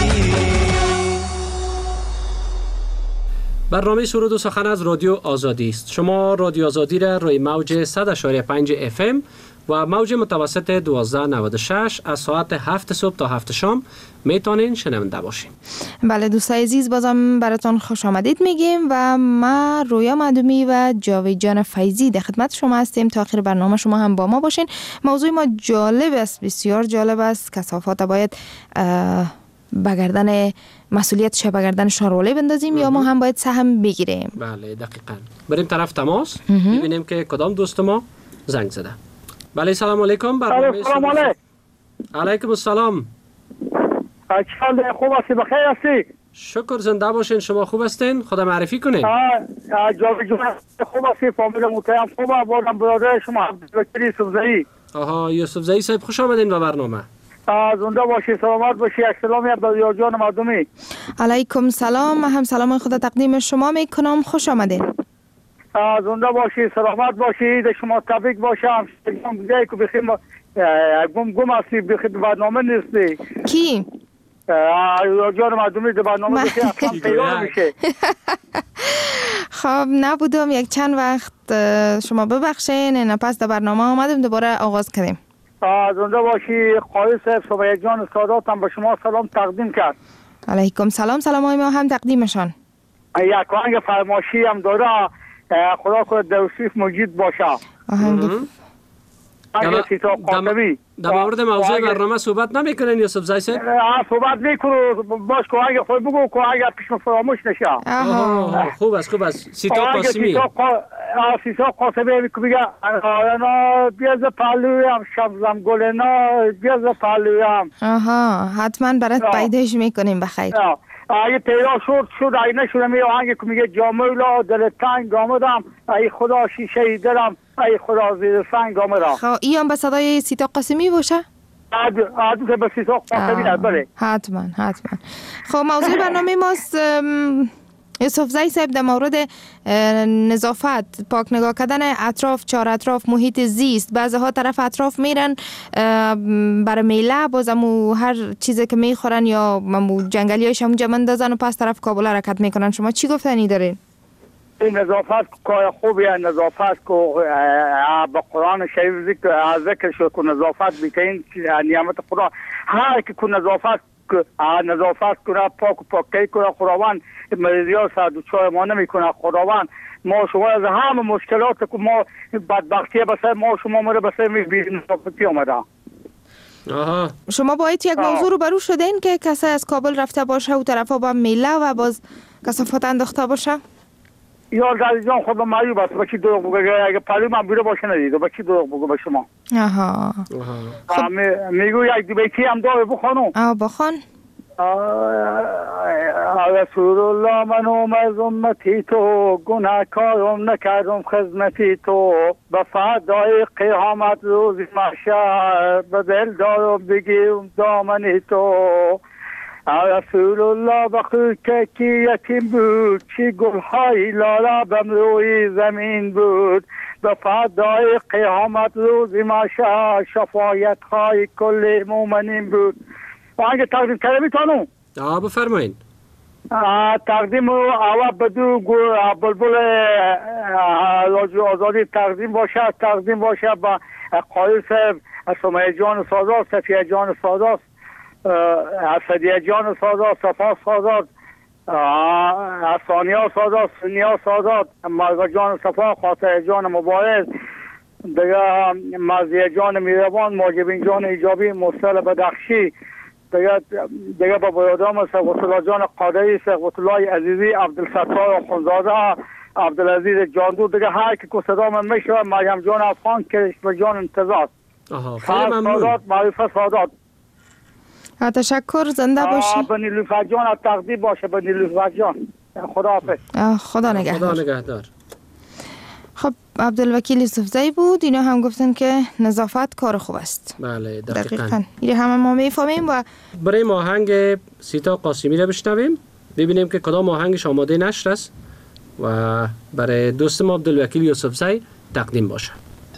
برنامه سرود و سخن از رادیو آزادی است. شما رادیو آزادی را روی موج صد و پنج اف ام و موج متوسط دوازده نود و شش از ساعت هفت صبح تا هفت شام میتونین شنونده باشین. بله دوستای عزیز، بازم براتون خوش آمدید میگیم و ما رویا معدومی و جاوید جان فیضی در خدمت شما هستیم تا آخر برنامه. شما هم با ما باشین. موضوع ما جالب است، بسیار جالب است. کثافات باید بگردن مسئولیتش بگردن شاروالی بندازیم یا ما هم باید سهم بگیریم؟ بله دقیقاً. بریم طرف تماس ببینیم که کدام دوست ما زنگ زده. بله سلام علیکم. سلام علیکم. علیکم السلام. چطور خوب هستی؟ بخیر هستی؟ شکر زنده باشین. شما خوب هستین؟ خدا معرفی کنین. جاوید جان خوب هستی؟ فامیل محترم خوبه؟ بازم برادر شما عبدالبکر یوسفزئی. آها یوسفزئی صاحب خوش آمدین به برنامه. زنده باشی، سلامت باشی. سلامی عبدالیا جان مردمی. علیکم سلام. من هم سلام خدا تقدیم شما میکنم. خوش آمدین. زنده باشی، سلامت باشی. ده شما تبریک باشم. گم دیگه که بخیم گم گم هستی بخید برنامه نیستی. کی؟ جان مردمی ده برنامه بخید اصلا پیدا میشه. خب نبودم یک چند وقت، شما ببخشین. نه پس ده برنامه آمدیم دوباره آغاز کردیم. زنده باشی. قاری صاحب صبح جان سادات هم به شما سلام تقدیم کرد. علیکم سلام. سلام های ما هم تقدیمشان. یک آهنگ فرماشی هم داره، خدا کنه دوشیف مجید باشه. آهنگ در مورد موضوع برنامه صحبت نمیکنین یوسفزئی صاحب؟ صحبت میکنو. باش که آهنگ خود بگو که آهنگ پیش فراموش نشه. خوب است خوب است. سیتا قاسمی. سیتا قاسمی که بگه انا بیاز پهلویم شمزم گلنا بیاز پهلویم. آها حتما برات پیداش میکنیم بخیر. اگه پیدا شد شد اگه نشده می آهنگ که میگه جامولا دل تنگ آمدم ای خدا شیشه دلم ای خدا زیر سنگ آمدم. خب این هم به صدای سیتا قاسمی باشه؟ عادت به سیتا قاسمی بله حتما حتما. خب موضوع برنامه ماست یوسفزئی صاحب در مورد نظافت، پاک نگاه کردن اطراف، چهار اطراف، محیط زیست. بعضی ها طرف اطراف میرن برای میله، بازم هر چیزی که میخورن یا جنگلی هایش همونجا مندازن و پس طرف کابل حرکت میکنن. شما چی گفتنی دارین؟ این نظافت کار خوبیه. نظافت که به قرآن شریف ذکر شد که نظافت بیتین نعمت خدا. هر که که نظافت نظافت کنه، پاک و پاکی کنه، خداوند مریضی‌ها سر دوچار ما نمیکنه. خداوند ما شما از همه مشکلات که ما بدبختی به سر ما شما مره به سر میبینیم نظافتی آمده. آها. شما باید یک موضوع رو برو شدین که کسی از کابل رفته باشه و طرفا با میله و باز کثافات انداخته باشه؟ یا جان خود به معیوب است. بچی دروغ بگه اگه پلو من بیره باشه ندید بچی دروغ بگه به شما. آها. خب میگو یک بیتی هم داره بخوانم. آه بخوان. رسول الله من اومد امتی تو گناهکارم نکردم خدمتی تو به فردای قیامت روز محشر به دل دارم بگیرم دامنی تو. رسول الله بخور که کی یتیم بود چی گلهای لاله بم روی زمین بود به فردای قیامت روز محشر شفاعت های کل مومنین بود. آهنگ تقدیم کرده میتونم؟ آه بفرمایین. تقدیم اول بدو بلبل رادیو آزادی تقدیم باشه. تقدیم باشه با قایل صاحب، سمیه جان سادات، صفیه جان سادات، اسدیه جان سادات، صفا سادات، ثانیه سادات، سنیا سادات، مرزا جان صفا، خاطر جان مبارز، دیگه مرزیه جان میروان، ماجبین جان ایجابی، مرسل بدخشی، دیگه دیگه با برادرم سقوط الله جان قادری، سقوط الله عزیزی، عبدالستار خونزاده، عبدالعزیز جاندور، دیگه هر کی که صدا من میشه، مریم جان افغان، کرشم جان انتظار. آها خیلی ممنون. سادات، معرفه سادات. تشکر. زنده باشی. به نیلوفر جان تقدیم باشه. به نیلوفر جان. خدا حافظ. خدا نگهدار. خدا نگهدار. خب عبدالوکیل یوسفزی بود. اینا هم گفتن که نظافت کار خوب است. بله دقیقاً, دقیقاً. این همه ما میفهمیم. و برای آهنگ سیتا قاسمی را بشنویم، ببینیم که کدام آهنگش آماده نشر است و برای دوست ما عبدالوکیل یوسفزی تقدیم باشه.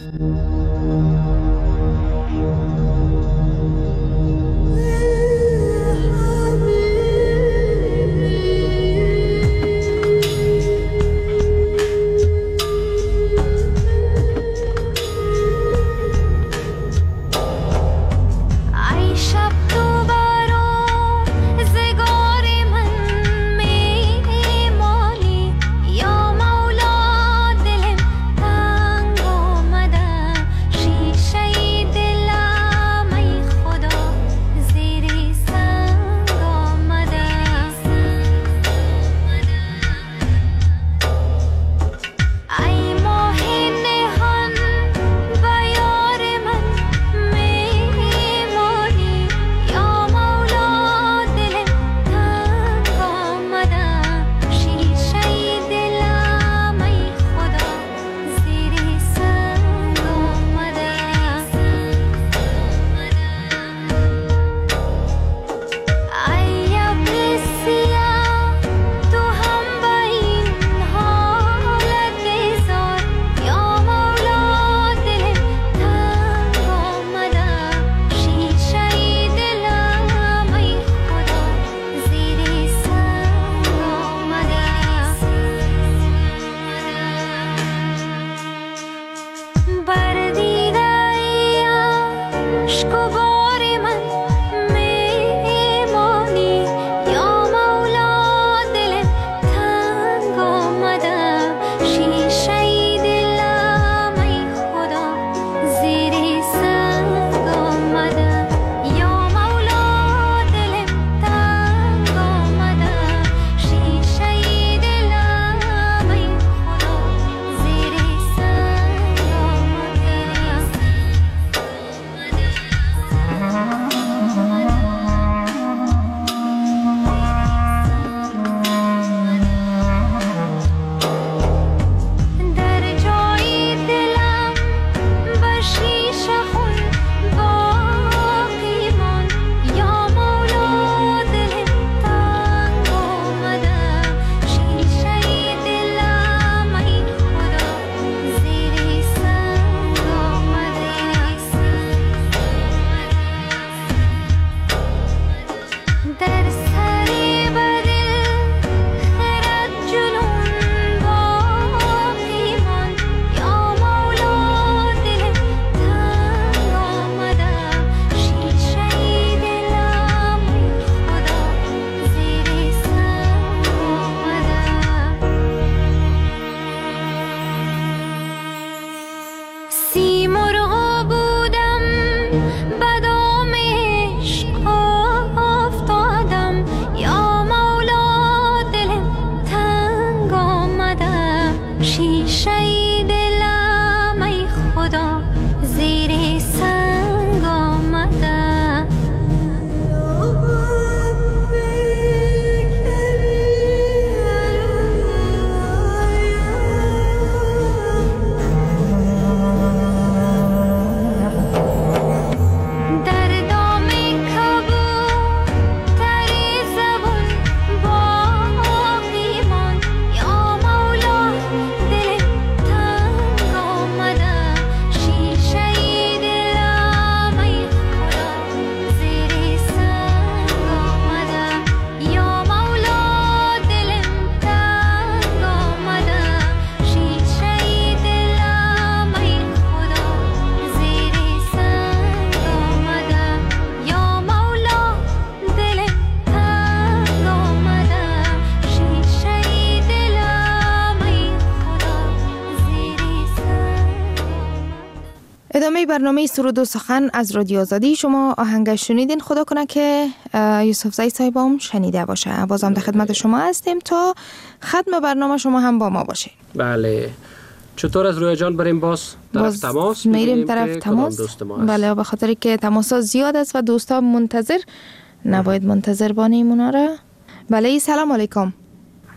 ادامه برنامه سرود و سخن از رادیو آزادی. شما آهنگ شنیدین، خدا کنه که یوسفزی صاحبم شنیده باشه. بازم در خدمت شما هستیم تا ختم برنامه شما هم با ما باشه. بله. چطور از رویا جان بریم باز طرف باز تماس میریم طرف تماس. بله، به خاطر که تماسا زیاد است و دوستا منتظر نباید منتظر بانیم اونا را. بله، سلام علیکم.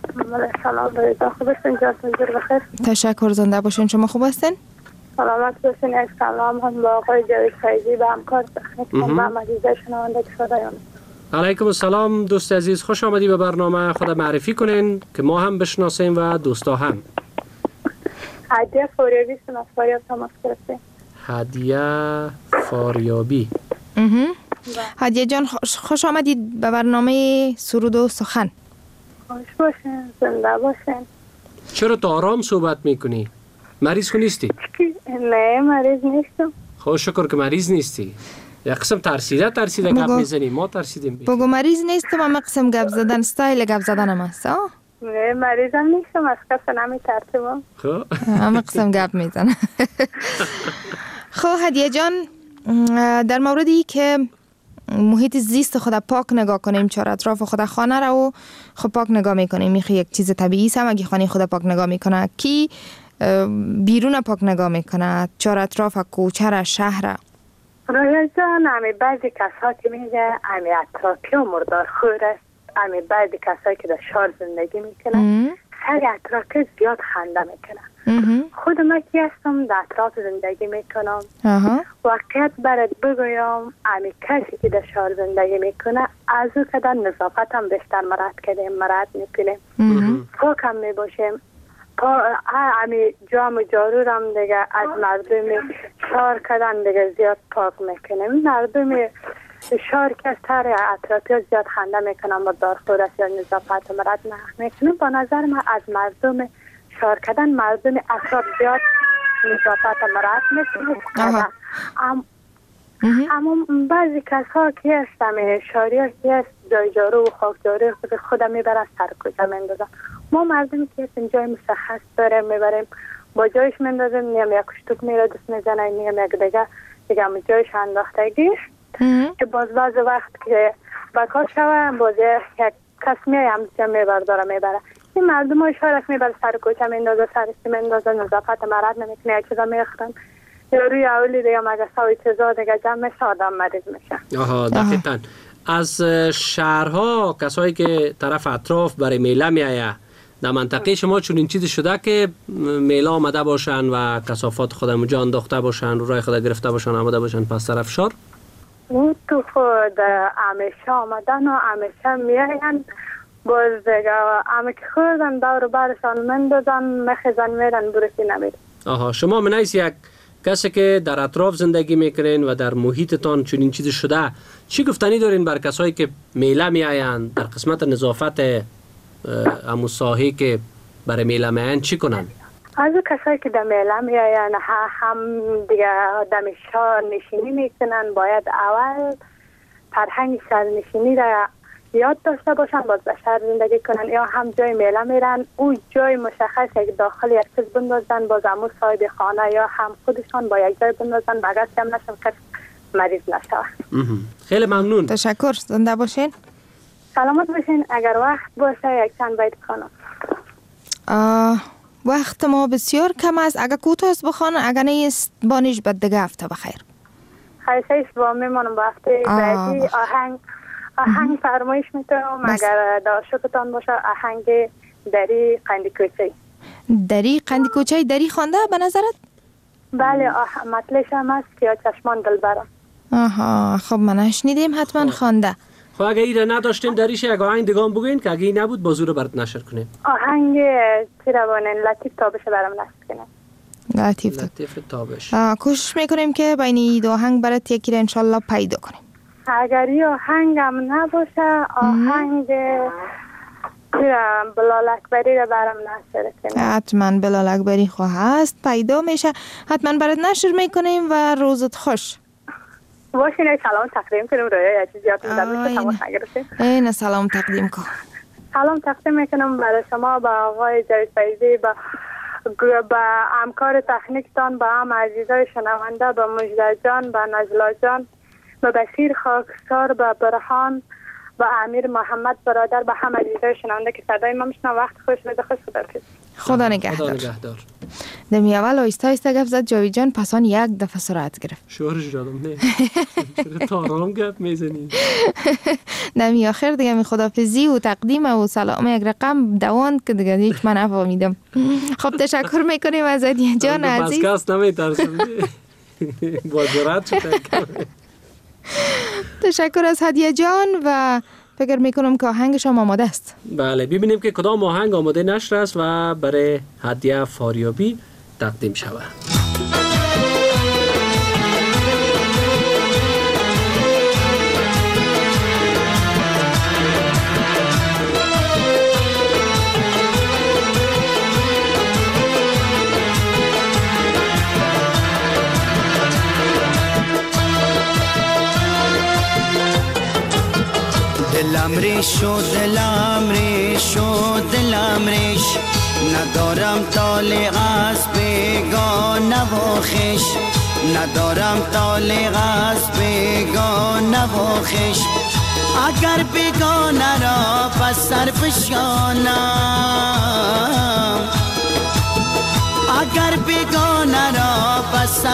سلام دارید. خوب هستین؟ جاتون جور بخیر. تشکر. زنده باشین. شما خوب هستین؟ سلامت باشین. از سلام هم با آقای جاوید فیضی و همکار تکنیک و مدیزه شنونده که صدایان. علیکم السلام دوست عزیز، خوش آمدی به برنامه. خود معرفی کنین که ما هم بشناسیم و دوستا هم. هدیه فاریابی است. از فاریاب تماس گرفتیم. هدیه فاریابی. هدیه جان خوش آمدید به برنامه سرود و سخن. خوش باشین. زنده باشین. چرا تو آرام صحبت میکنی؟ مریض نیستی؟ نه مریض نیستم. خوش شکر که مریض نیستی. یک قسم ترسیده ترسیده گپ میزنی. ما ترسیدیم. بگو مریض نیستم، اما قسم گپ زدن استایل گپ زدنم است. نه مریضم نیستم، از کس نمیترسم. خب اما قسم گپ میزنم. خب هدیه جان، در موردی که محیط زیست خود پاک نگاه کنیم، چهار اطراف خود خانه رو خب پاک نگاه میکنیم، میخوای یک چیز طبیعی است. هم اگه خانه خود پاک نگاه میکنه، کی بیرون پاک نگاه میکنه، چهار اطراف کوچه شهر. رویا جان، همی بعضی کسا که میگه همی اطرافی و مردار خور است، همی بعضی کسایی که در شهر زندگی میکنه سر اطرافی زیاد خنده میکنه. خود من کی هستم در اطراف زندگی میکنم. واقعیت برات بگویم، همی کسی که در شهر زندگی میکنه از او که در نظافت هم بیشتر مرد کردیم، مرد میکنیم، پاک هم میباشیم. همی جام و جارو هم دیگه از مردم شهر کردن دیگه زیاد پاک میکنیم. مردم شهر که از تر اطرافی زیاد خنده میکنم و دارخور است یا نظافت مرد میکنم. با نظر من از مردم شهر کردن مردم اطراف زیاد نظافت مرد میکنم. اما بعضی کس ها که هستم شهری ها که هست جای جارو و خاک جارو خود خودم میبرن سر کوچه میندازم. ما مردمی که هستیم جای مشخص داریم میبریم با جایش میندازیم، نیم یک شتوک میره دست میزنه، نیم یک دیگه دیگه هم جایش انداختگیش که باز باز وقت که بکار شوه باز یک کس میای هم جمع میبرداره میبره. این مردم های شهرش میبره سر کوچه میندازه، سرشتی میندازه، نظافت مرد نمیکنه، یک چیزا میخورن یا روی اولی دیگه مگه سوی چیزا دیگه جمع میشه، آدم مریض میشه. آها دقیقاً. از شهرها کسایی که طرف اطراف برای میله میایه در منطقه شما چون این چیزی شده که میله آمده باشن و کثافات خود اونجا انداخته باشن، رو رای خود گرفته باشن آمده باشن پس طرف شهر؟ او تو خود همیشه آمدن و همیشه میاین باز دیگه همه که خوردن دور برشان مندازن مخیزن میرن برسی نمیرن. آها شما منیس یک کسی که در اطراف زندگی میکنین و در محیطتان چون این چیزی شده چی گفتنی دارین بر کسایی که میله میاین در قسمت نظافت همون ساحه که برای میله میاین چی کنن؟ از کسایی که در میله میاین هم دیگه دم شهر نشینی میکنن باید اول فرهنگ سرنشینی را یاد داشته باشن باز به شهر زندگی کنن، یا هم جای میله میرن او جای مشخص یک داخل یک چیز بندازن باز همو صاحب خانه یا هم خودشان با یک جای بندازن بگه هم نشن که مریض نشون. خیلی ممنون. تشکر. زنده باشین. سلامت باشین. اگر وقت باشه یک چند بیت کنم. وقت ما بسیار کم است، اگر کوتاه است بخوان، اگر نیست بانیش بد دیگه هفته بخیر. خیلیش با میمانم با هفته بعدی. آهنگ آهنگ فرمایش میتونم اگر داشتتان باشه. آهنگ دری قندی کوچه. دری قندی کوچه دری خوانده به نظرت؟ بله مطلش هم هست که چشمان دل برم. آها خب من نشنیدیم، حتما خوانده. خب اگه ایره نداشتین دریش یک آهنگ دیگه هم بگوین که اگه این نبود بازو رو برات نشر کنیم. آهنگ چی روانه لطیف تابش برام نشر کنیم. لطیف لطیف تابش. کوشش میکنیم که بین این دو آهنگ برات یکی رو انشالله پیدا کنیم. اگر این آهنگ هم نباشه آهنگ بلال اکبری رو برام نشر کنیم. حتما بلال اکبری خواه هست پیدا میشه، حتما برات نشر میکنیم و روزت خوش. باشین سلام تقدیم کنیم رویا یه چیزی یادتون دارم که تماس نگرفتیم. این سلام تقدیم کن. سلام تقدیم میکنم برای شما با آقای جاوید فیضی، با با همکار تکنیکتان، با هم عزیزای شنونده، با مجده جان، با نجلا جان، با بشیر خاکسار، با برهان، با امیر محمد برادر، با هم عزیزای شنونده که صدای ما میشنن. وقت خوش بده. خوش خدا خدا نگهدار. خدا نگهدار. دمی اول آیسته آیسته گپ زد جاوید جان، پس آن یک دفعه سرعت گرفت. شورش دادم نه. چرا تارام گپ میزنی؟ دمی آخر دیگه می خدافزی و تقدیم و سلام یک رقم دوان که دیگه هیچ من نفهمیدم. خب تشکر میکنیم از هدیه جان عزیز. پاسکاست نمیترسم. با جرأت شد. تشکر از هدیه جان و فکر میکنم که آهنگش هم آماده است. بله ببینیم که کدام آهنگ آماده نشر است و برای هدیه فاریابی تقدیم شود. دلم ریش و دلم ریش و دلم ریش، ندارم طالق از بیگانه و خویش، ندارم طالق از بیگانه و خویش. اگر بیگانه را پس سر فشانم، اگر بیگانه را پس سر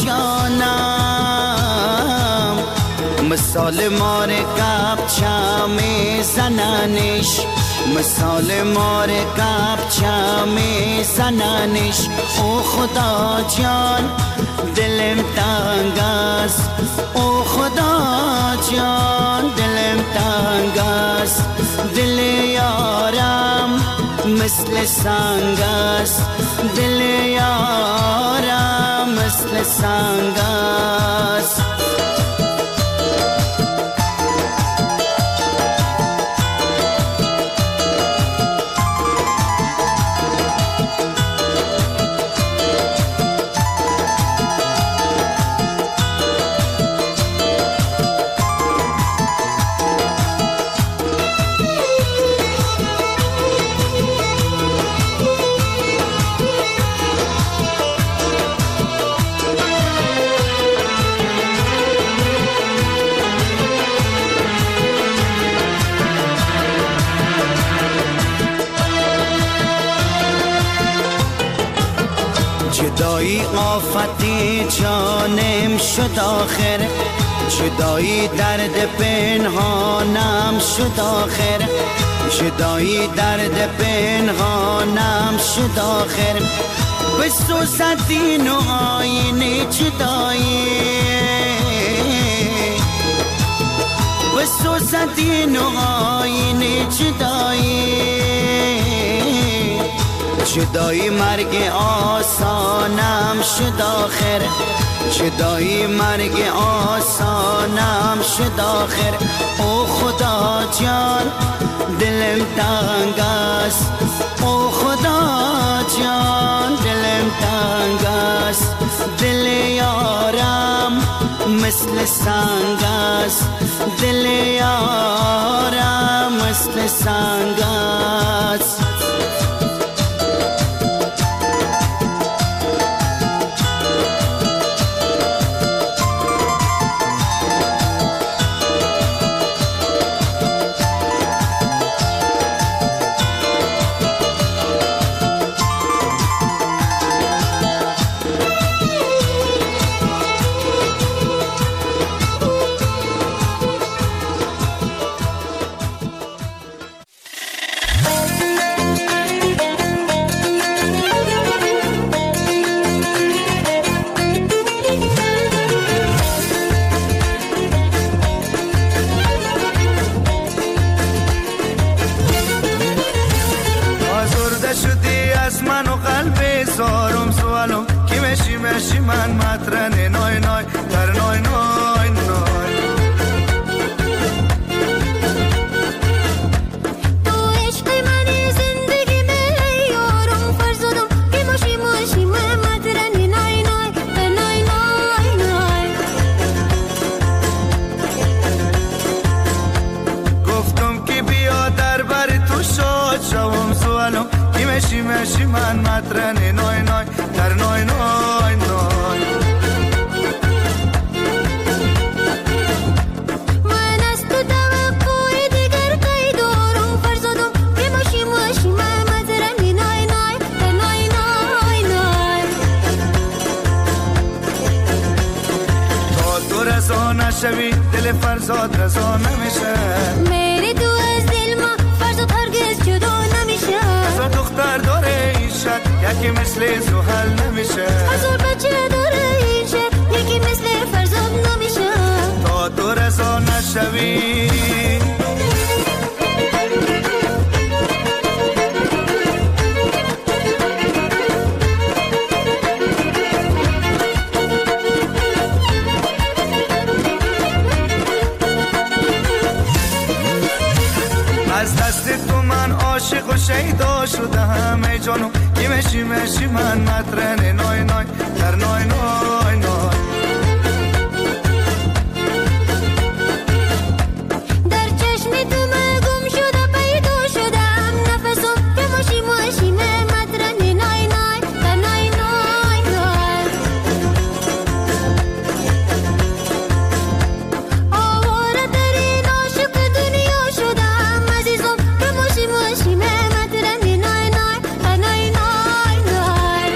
فشانم، مثال مار کبچه می زننش، مثال مار کبچه می زننش. او خدا جان دلم تنگ است، او خدا جان دلم تنگ است. دل یارم مثل سنگ است، دل یارم مثل سنگ است. جدایی آفتی جانم شد آخر، جدایی درد پنهانم شد آخر، جدایی درد پنهانم شد آخر. بسوزد دین و آیین جدایی، بسوزد دین و آیین جدایی. جدایی مرگ آسانم شد آخر، جدایی مرگ آسانم شد آخر. او خدا جان دلم تنگ است، او خدا جان دلم تنگ است. دل یارم مثل سنگ است، دل یارم مثل سنگ است. من مطرن نای نای در نای نای نای. تو عشق منی زندگی می یارم فرزادم که ماشی ماشی من مطرن نای نای در نای نای نای. گفتم که بیا در بر تو شاد شوم سوالم که ماشی ماشی من مطرن نای نای در نای نای نای. نشوی دل فرزاد رضا نمیشه. میری تو از دل ما فرزاد هرگز جدا نمیشه. هزار دختر داره این شهر یکی مثل زحل نمیشه. هزار بچه داره این شهر یکی مثل فرزاد نمیشه. تا تو رضا نشوی از دست تو من عاشق و شیدا شدم ای جانو کی مشی مشی من مطرن نای نای در نای نای نای در چشم تو من گم شده پیدا شدم نفسم که ماشی ماشی من مطرن نای نای در نای نای نای آواره در این عاشق دنیا شدم عزیزم که ماشی ماشی من مطرن نای نای در نای نای نای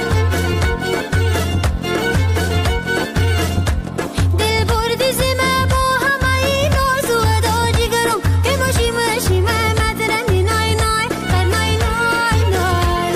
دل بردی زمه با همه این ناز و ادا جگرم که ماشی ماشی من مطرن نای نای در نای نای نای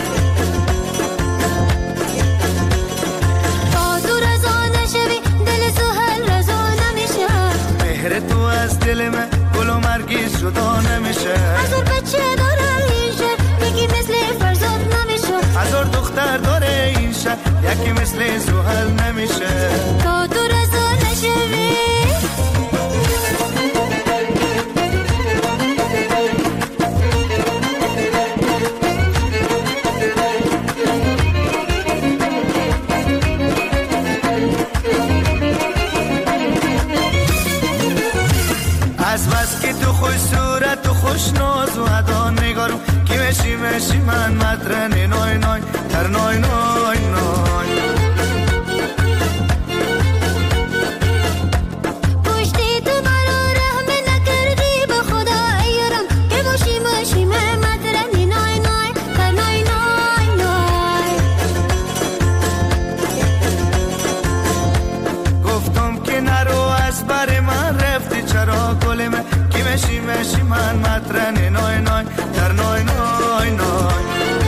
تا تو رضا نشوی دل سهل رضا نمیشه. مهر تو از دل من گل و مرگیز جدا نمیشه. هزار بچه داره این شهر یکی مثل فرزاد نمیشه. هزار دختر داره این شهر یکی مثل زحل نمیشه. تا تو رضا نشوی از بس که تو خوش صورت و خوش ناز و ادا نگارم کی مشی مشی من مطرن نای نای در نای نای نای پشتی تو مرا رحم نکردی به خدا ایرم که ماشی ماشی من مطرن نای نای در نای نای نای گفتم که نرو از بر من رفتی چرا گل من کی مشی مشی من مطرن نای نای در نای نای نای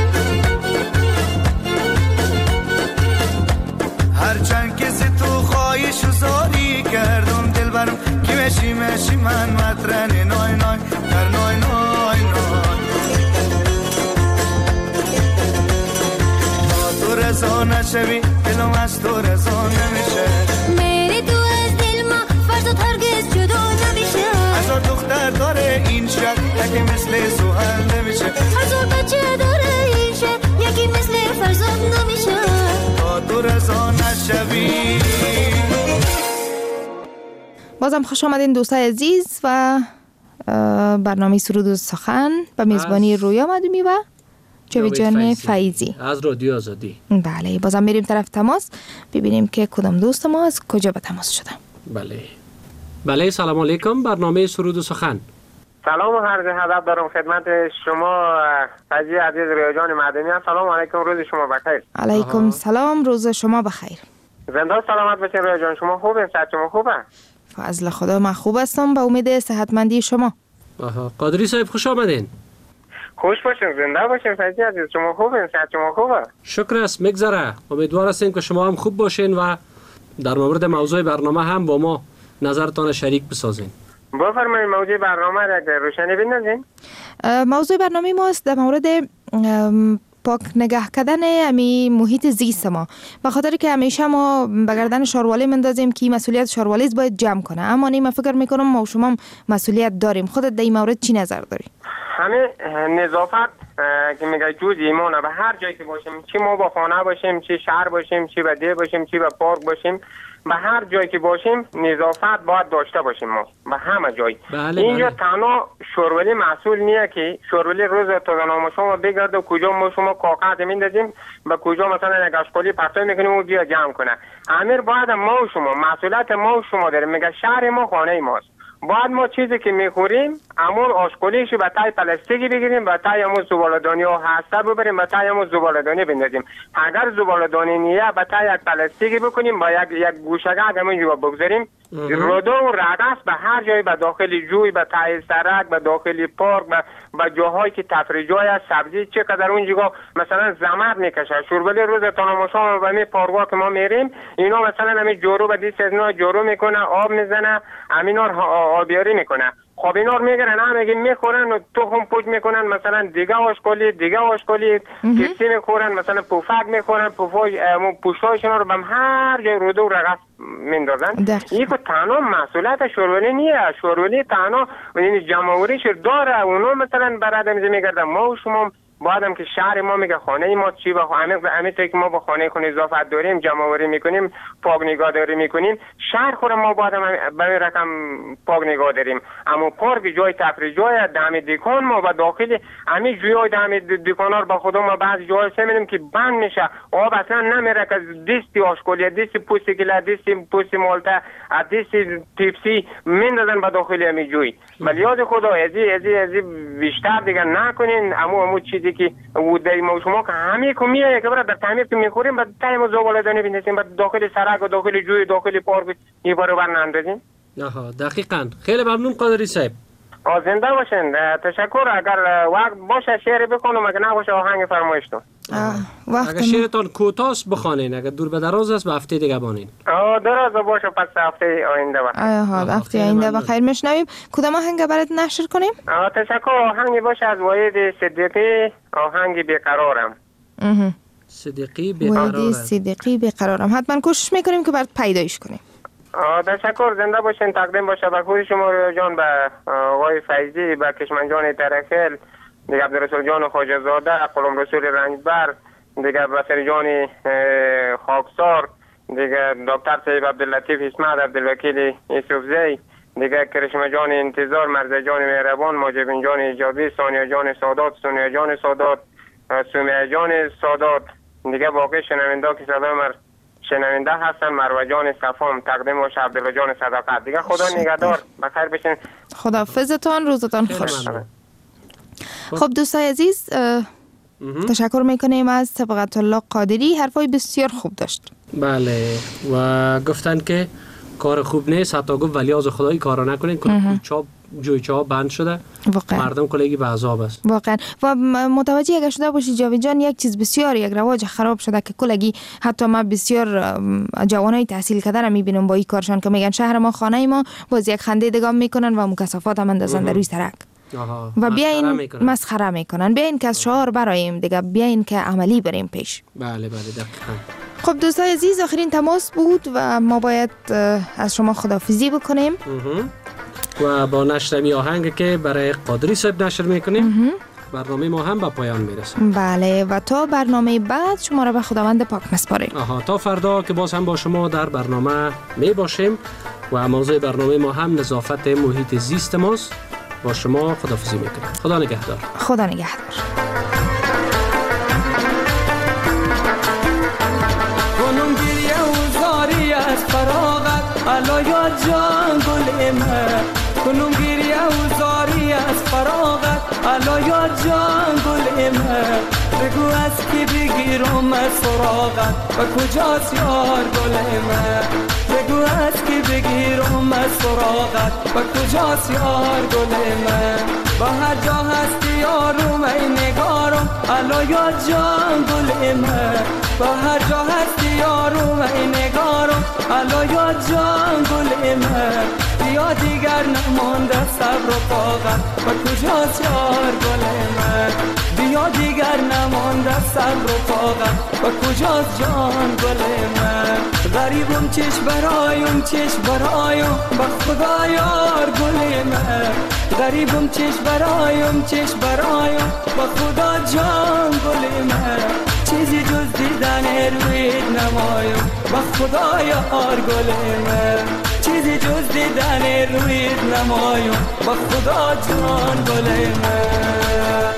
هرچند که ز تو خواهش و زاری کردم دل برم کی مشی مشی من مطرن نای نای در نای نای نای تا تو رضا نشوی دلم از تو رضا نمیشه. میری تو از دل ما فرزاد هرگز جدا نمیشه. هزار دختر داره این شهر یکی مثل زحل نمیشه. هزار بچه داره این شهر یکی مثل فرزاد نمیشه. تا تو رضا نشوی. بازم خوش آمدین دوستای عزیز و برنامه سرود و سخن به میزبانی رویا مدومی و جاوید جان فیضی از رادیو آزادی. بله بازم میریم طرف تماس ببینیم که کدام دوست ما از کجا به تماس شده. بله بله سلام علیکم. برنامه سرود و سخن. سلام و عرض ادب دارم خدمت شما فیضی عزیز رویا جان مدنی. سلام علیکم، روز شما بخیر. علیکم سلام، روز شما بخیر. زنده سلامت باشین رویا جان. شما خوبین؟ صحت شما خوبه؟ فضل خدا من خوب هستم، به امید صحتمندی شما. آها قادری صاحب خوش آمدین. خوش باشین، زنده باشین فیضی عزیز. شما خوبین؟ صحت شما خوبه؟ شکر است، میگذره. امیدوار هستیم که شما هم خوب باشین و در مورد موضوع برنامه هم با ما نظرتان شریک بسازین. بفرمایید موضوع برنامه را روشنی بندازین. موضوع برنامه ماست در مورد پاک نگه کردن امی محیط زیست ما، به خاطر که همیشه ما به گردن شاروالی مندازیم که مسئولیت شاروالی باید جمع کنه، اما من فکر میکنم ما و شما مسئولیت داریم. خودت در این مورد چی نظر داری؟ همه نظافت که میگه جز ایمانه. به هر جایی که باشیم، چی ما با خانه باشیم، چی شهر باشیم، چی به ده باشیم، چی به پارک باشیم، به هر جایی که باشیم نظافت باید داشته باشیم ما به همه جای. بله اینجا بله. تنها شورولی مسئول نیه که شورولی روز تازه‌نامه شما بگرده و کجا ما شما کاغذ میندازیم به کجا مثلا یک اشکالی پرتاب میکنیم و بیا جمع کنه. امیر باید ما و شما مسئولیت ما و شما داریم. میگه شهر ما خانه ماست، باید ما چیزی که میخوریم امون آشغالیشو به تای پلاستیکی بگیریم، به تای امون زباله‌دانی ها هسته ببریم، به تای امون زباله‌دانی بندازیم. اگر زباله‌دانی نیه به تای یک پلاستیکی بکنیم با یک یک گوشه‌گاه همونجا بگذاریم رودو و رقص به هر جای، به داخل جوی، به ته سرک، به داخل پارک، به به جاهایی که تفریح جای است، سبزی چقدر اونجا مثلا زحمت میکشه. شوربلی روز تانماشا و می پارک‌ها که ما میریم اینا مثلا همین جورو به دیست از اینا جورو میکنه، آب میزنه، همینا آبیاری میکنه. خب اینا رو میگیرن هم میگه میخورن و تخم پوچ میکنن، مثلا دیگه آشکالی دیگه آشکالی کسی میخورن، مثلا پوفک میخورن، پوفای پوشتایشون رو به هر جای رودو رقص میندازن. این که تنها مسئولیت شورولی نیست، شورولی تنها یعنی جمهوریش داره، اونا مثلا برادر میگردن ما و شما بعدم که شهر ما میگه خانه ما چی و همه همه که ما با خانه خونه اضافه داریم، جمع‌آوری میکنیم، پاک نگهداری میکنیم، شهر خود ما بعدم به این رقم پاک نگه داریم. اما پارک جای تفریح جای دم دکان ما و داخل همه جوی دم دکانا رو با خودم ما بعضی جاها میبینیم که بند میشه، آب اصلا نمیره که دیستی آشکالی، دیستی پوستی گله، دیستی پوستی مالته، دیستی تیپسی میندازن به داخل همه جوی. ولی یاد خدا ازی ازی ازی بیشتر دیگه نکنین. اما همون چیزی که ودای ما شما که همه کمیه که برای در تعمیر که میخوریم بعد تایم زباله دانی بندازیم بعد داخل سرک و داخل جوی داخل پارک یه بار بر نندازیم. آها دقیقاً. خیلی ممنون قادری صاحب. زنده باشین. تشکر. اگر وقت باشه شعر بخونم، اگر نباشه آهنگ فرمایشتون. اگر شعرتان کوتاست بخونین، اگر دور به دراز است به هفته دیگه بانین. آه دراز باشه پس هفته آینده باشه. آها هفته آینده بخیر میشنویم. کدام آهنگ برات نشر کنیم؟ آه تشکر. آهنگ باشه از وحید صدیقی، آهنگ بیقرارم. اها صدیقی بیقرارم. وحید صدیقی بیقرارم. حتما کوشش میکنیم که برات پیدایش کنیم. آه تشکر. زنده باشین. تقدیم باشه به خود شما جان، به آقای فیضی، به کشمن جان ترکل، دیگه عبدالرسول جان خواجه زاده، قلم رسول رنجبر، دیگه بصری جان خاکسار، دیگه دکتر سیب عبداللطیف اسمت، عبدالوکیل یوسفزی، دیگه کرشمه جان انتظار، مرزه جان مهربان، ماجبین جان ایجابی، ثانیه جان سادات، سونیه جان سادات، سومیه جان سادات، دیگه باقی شنونده که صدا مر شنونده هستن، مروه جان صفام، تقدیم باشه عبدالله جان صداقت. دیگه خدا نگهدار. بخیر بشین. خداحافظتان، روزتان خوش. خب دوستای عزیز، تشکر میکنیم از صبغت الله قادری. حرفای بسیار خوب داشت. بله و گفتن که کار خوب نیست، حتی گفت ولی از خدایی کارا نکنین که چاپ جوی چاپ بند شده، واقعا مردم کلگی به عذاب است. واقعا. و متوجه اگر شده باشی جاوید جان، یک چیز بسیار یک رواج خراب شده که کلگی حتی ما بسیار جوانای تحصیل کرده را میبینم با این کارشان که میگن شهر ما خانه ما، باز یک خنده دگام میکنن و مکثافات هم اندازن در روی سرک و بیاین مسخره میکنن. بیاین که از شعار برایم دیگه، بیاین که عملی بریم پیش. بله بله دقیقاً. خب دوستای عزیز، آخرین تماس بود و ما باید از شما خداحافظی بکنیم و با نشر می آهنگ که برای قادری صاحب نشر میکنیم برنامه ما هم به پایان میرسه. بله و تا برنامه بعد شما را به خداوند پاک میسپاریم. آها تا فردا که باز هم با شما در برنامه می باشیم و موضوع برنامه ما هم نظافت محیط زیست ماست. با شما خداحافظی میکنیم. خدا نگهدار. خدا نگهدار. کنون گریه و زاری از فراغت علایا جان گل من، کنون گریه و زاری از فراغت علایا جان گل من، بگو از کی بگیرم از سراغت و کجاست یار گل من، بگو از کی بگیرم از سراغت و کجاست یار گل من، با هر جا هستی یارم ای نگارم علایا جان گل من، با هر جا هستی یارم ای نگارم علایا جان گل من، بیا دیگر نمانده صبر و طاقت و کجاست یار گل من، بیا دیگر نمانده صبر و طاقت و کجاست جان گل من، غریبم چش برایم چش برایم با خدا یار گل من، غریبم چش برایم چش برایم با خدا جان گل من، چیزی جز دیدن رویت نمایم با خدا یار گل من، چیزی جز دیدن رویت نمایم با خدا جان گل من.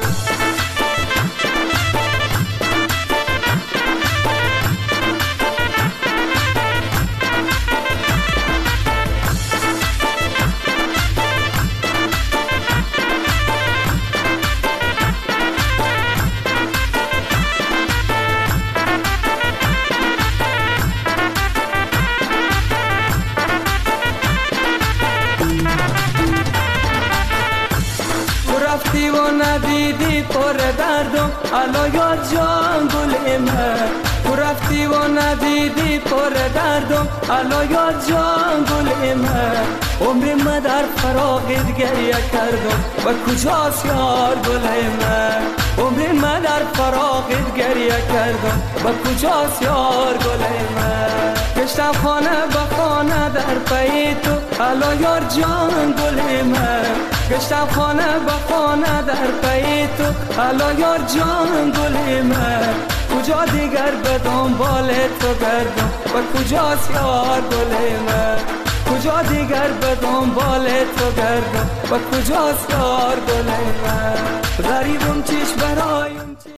پر دردم الا یا جان گل من تو رفتی و ندیدی پر دردم الا یا جان گل من عمر من در فراقت گریه کردم و کجاست یار گل من عمر من در فراقت گریه کردم و کجاست یار گل من گشتم خانه به خانه در پی تو الا یار جان گل من گشتم خانه به خانه در پی تو الا یار جان گل من کجا دیگر به دنبال تو گردم و کجاست یار گل من کجا دیگر به دنبال تو گردم و کجاست یار گل من غریبم چیش برایم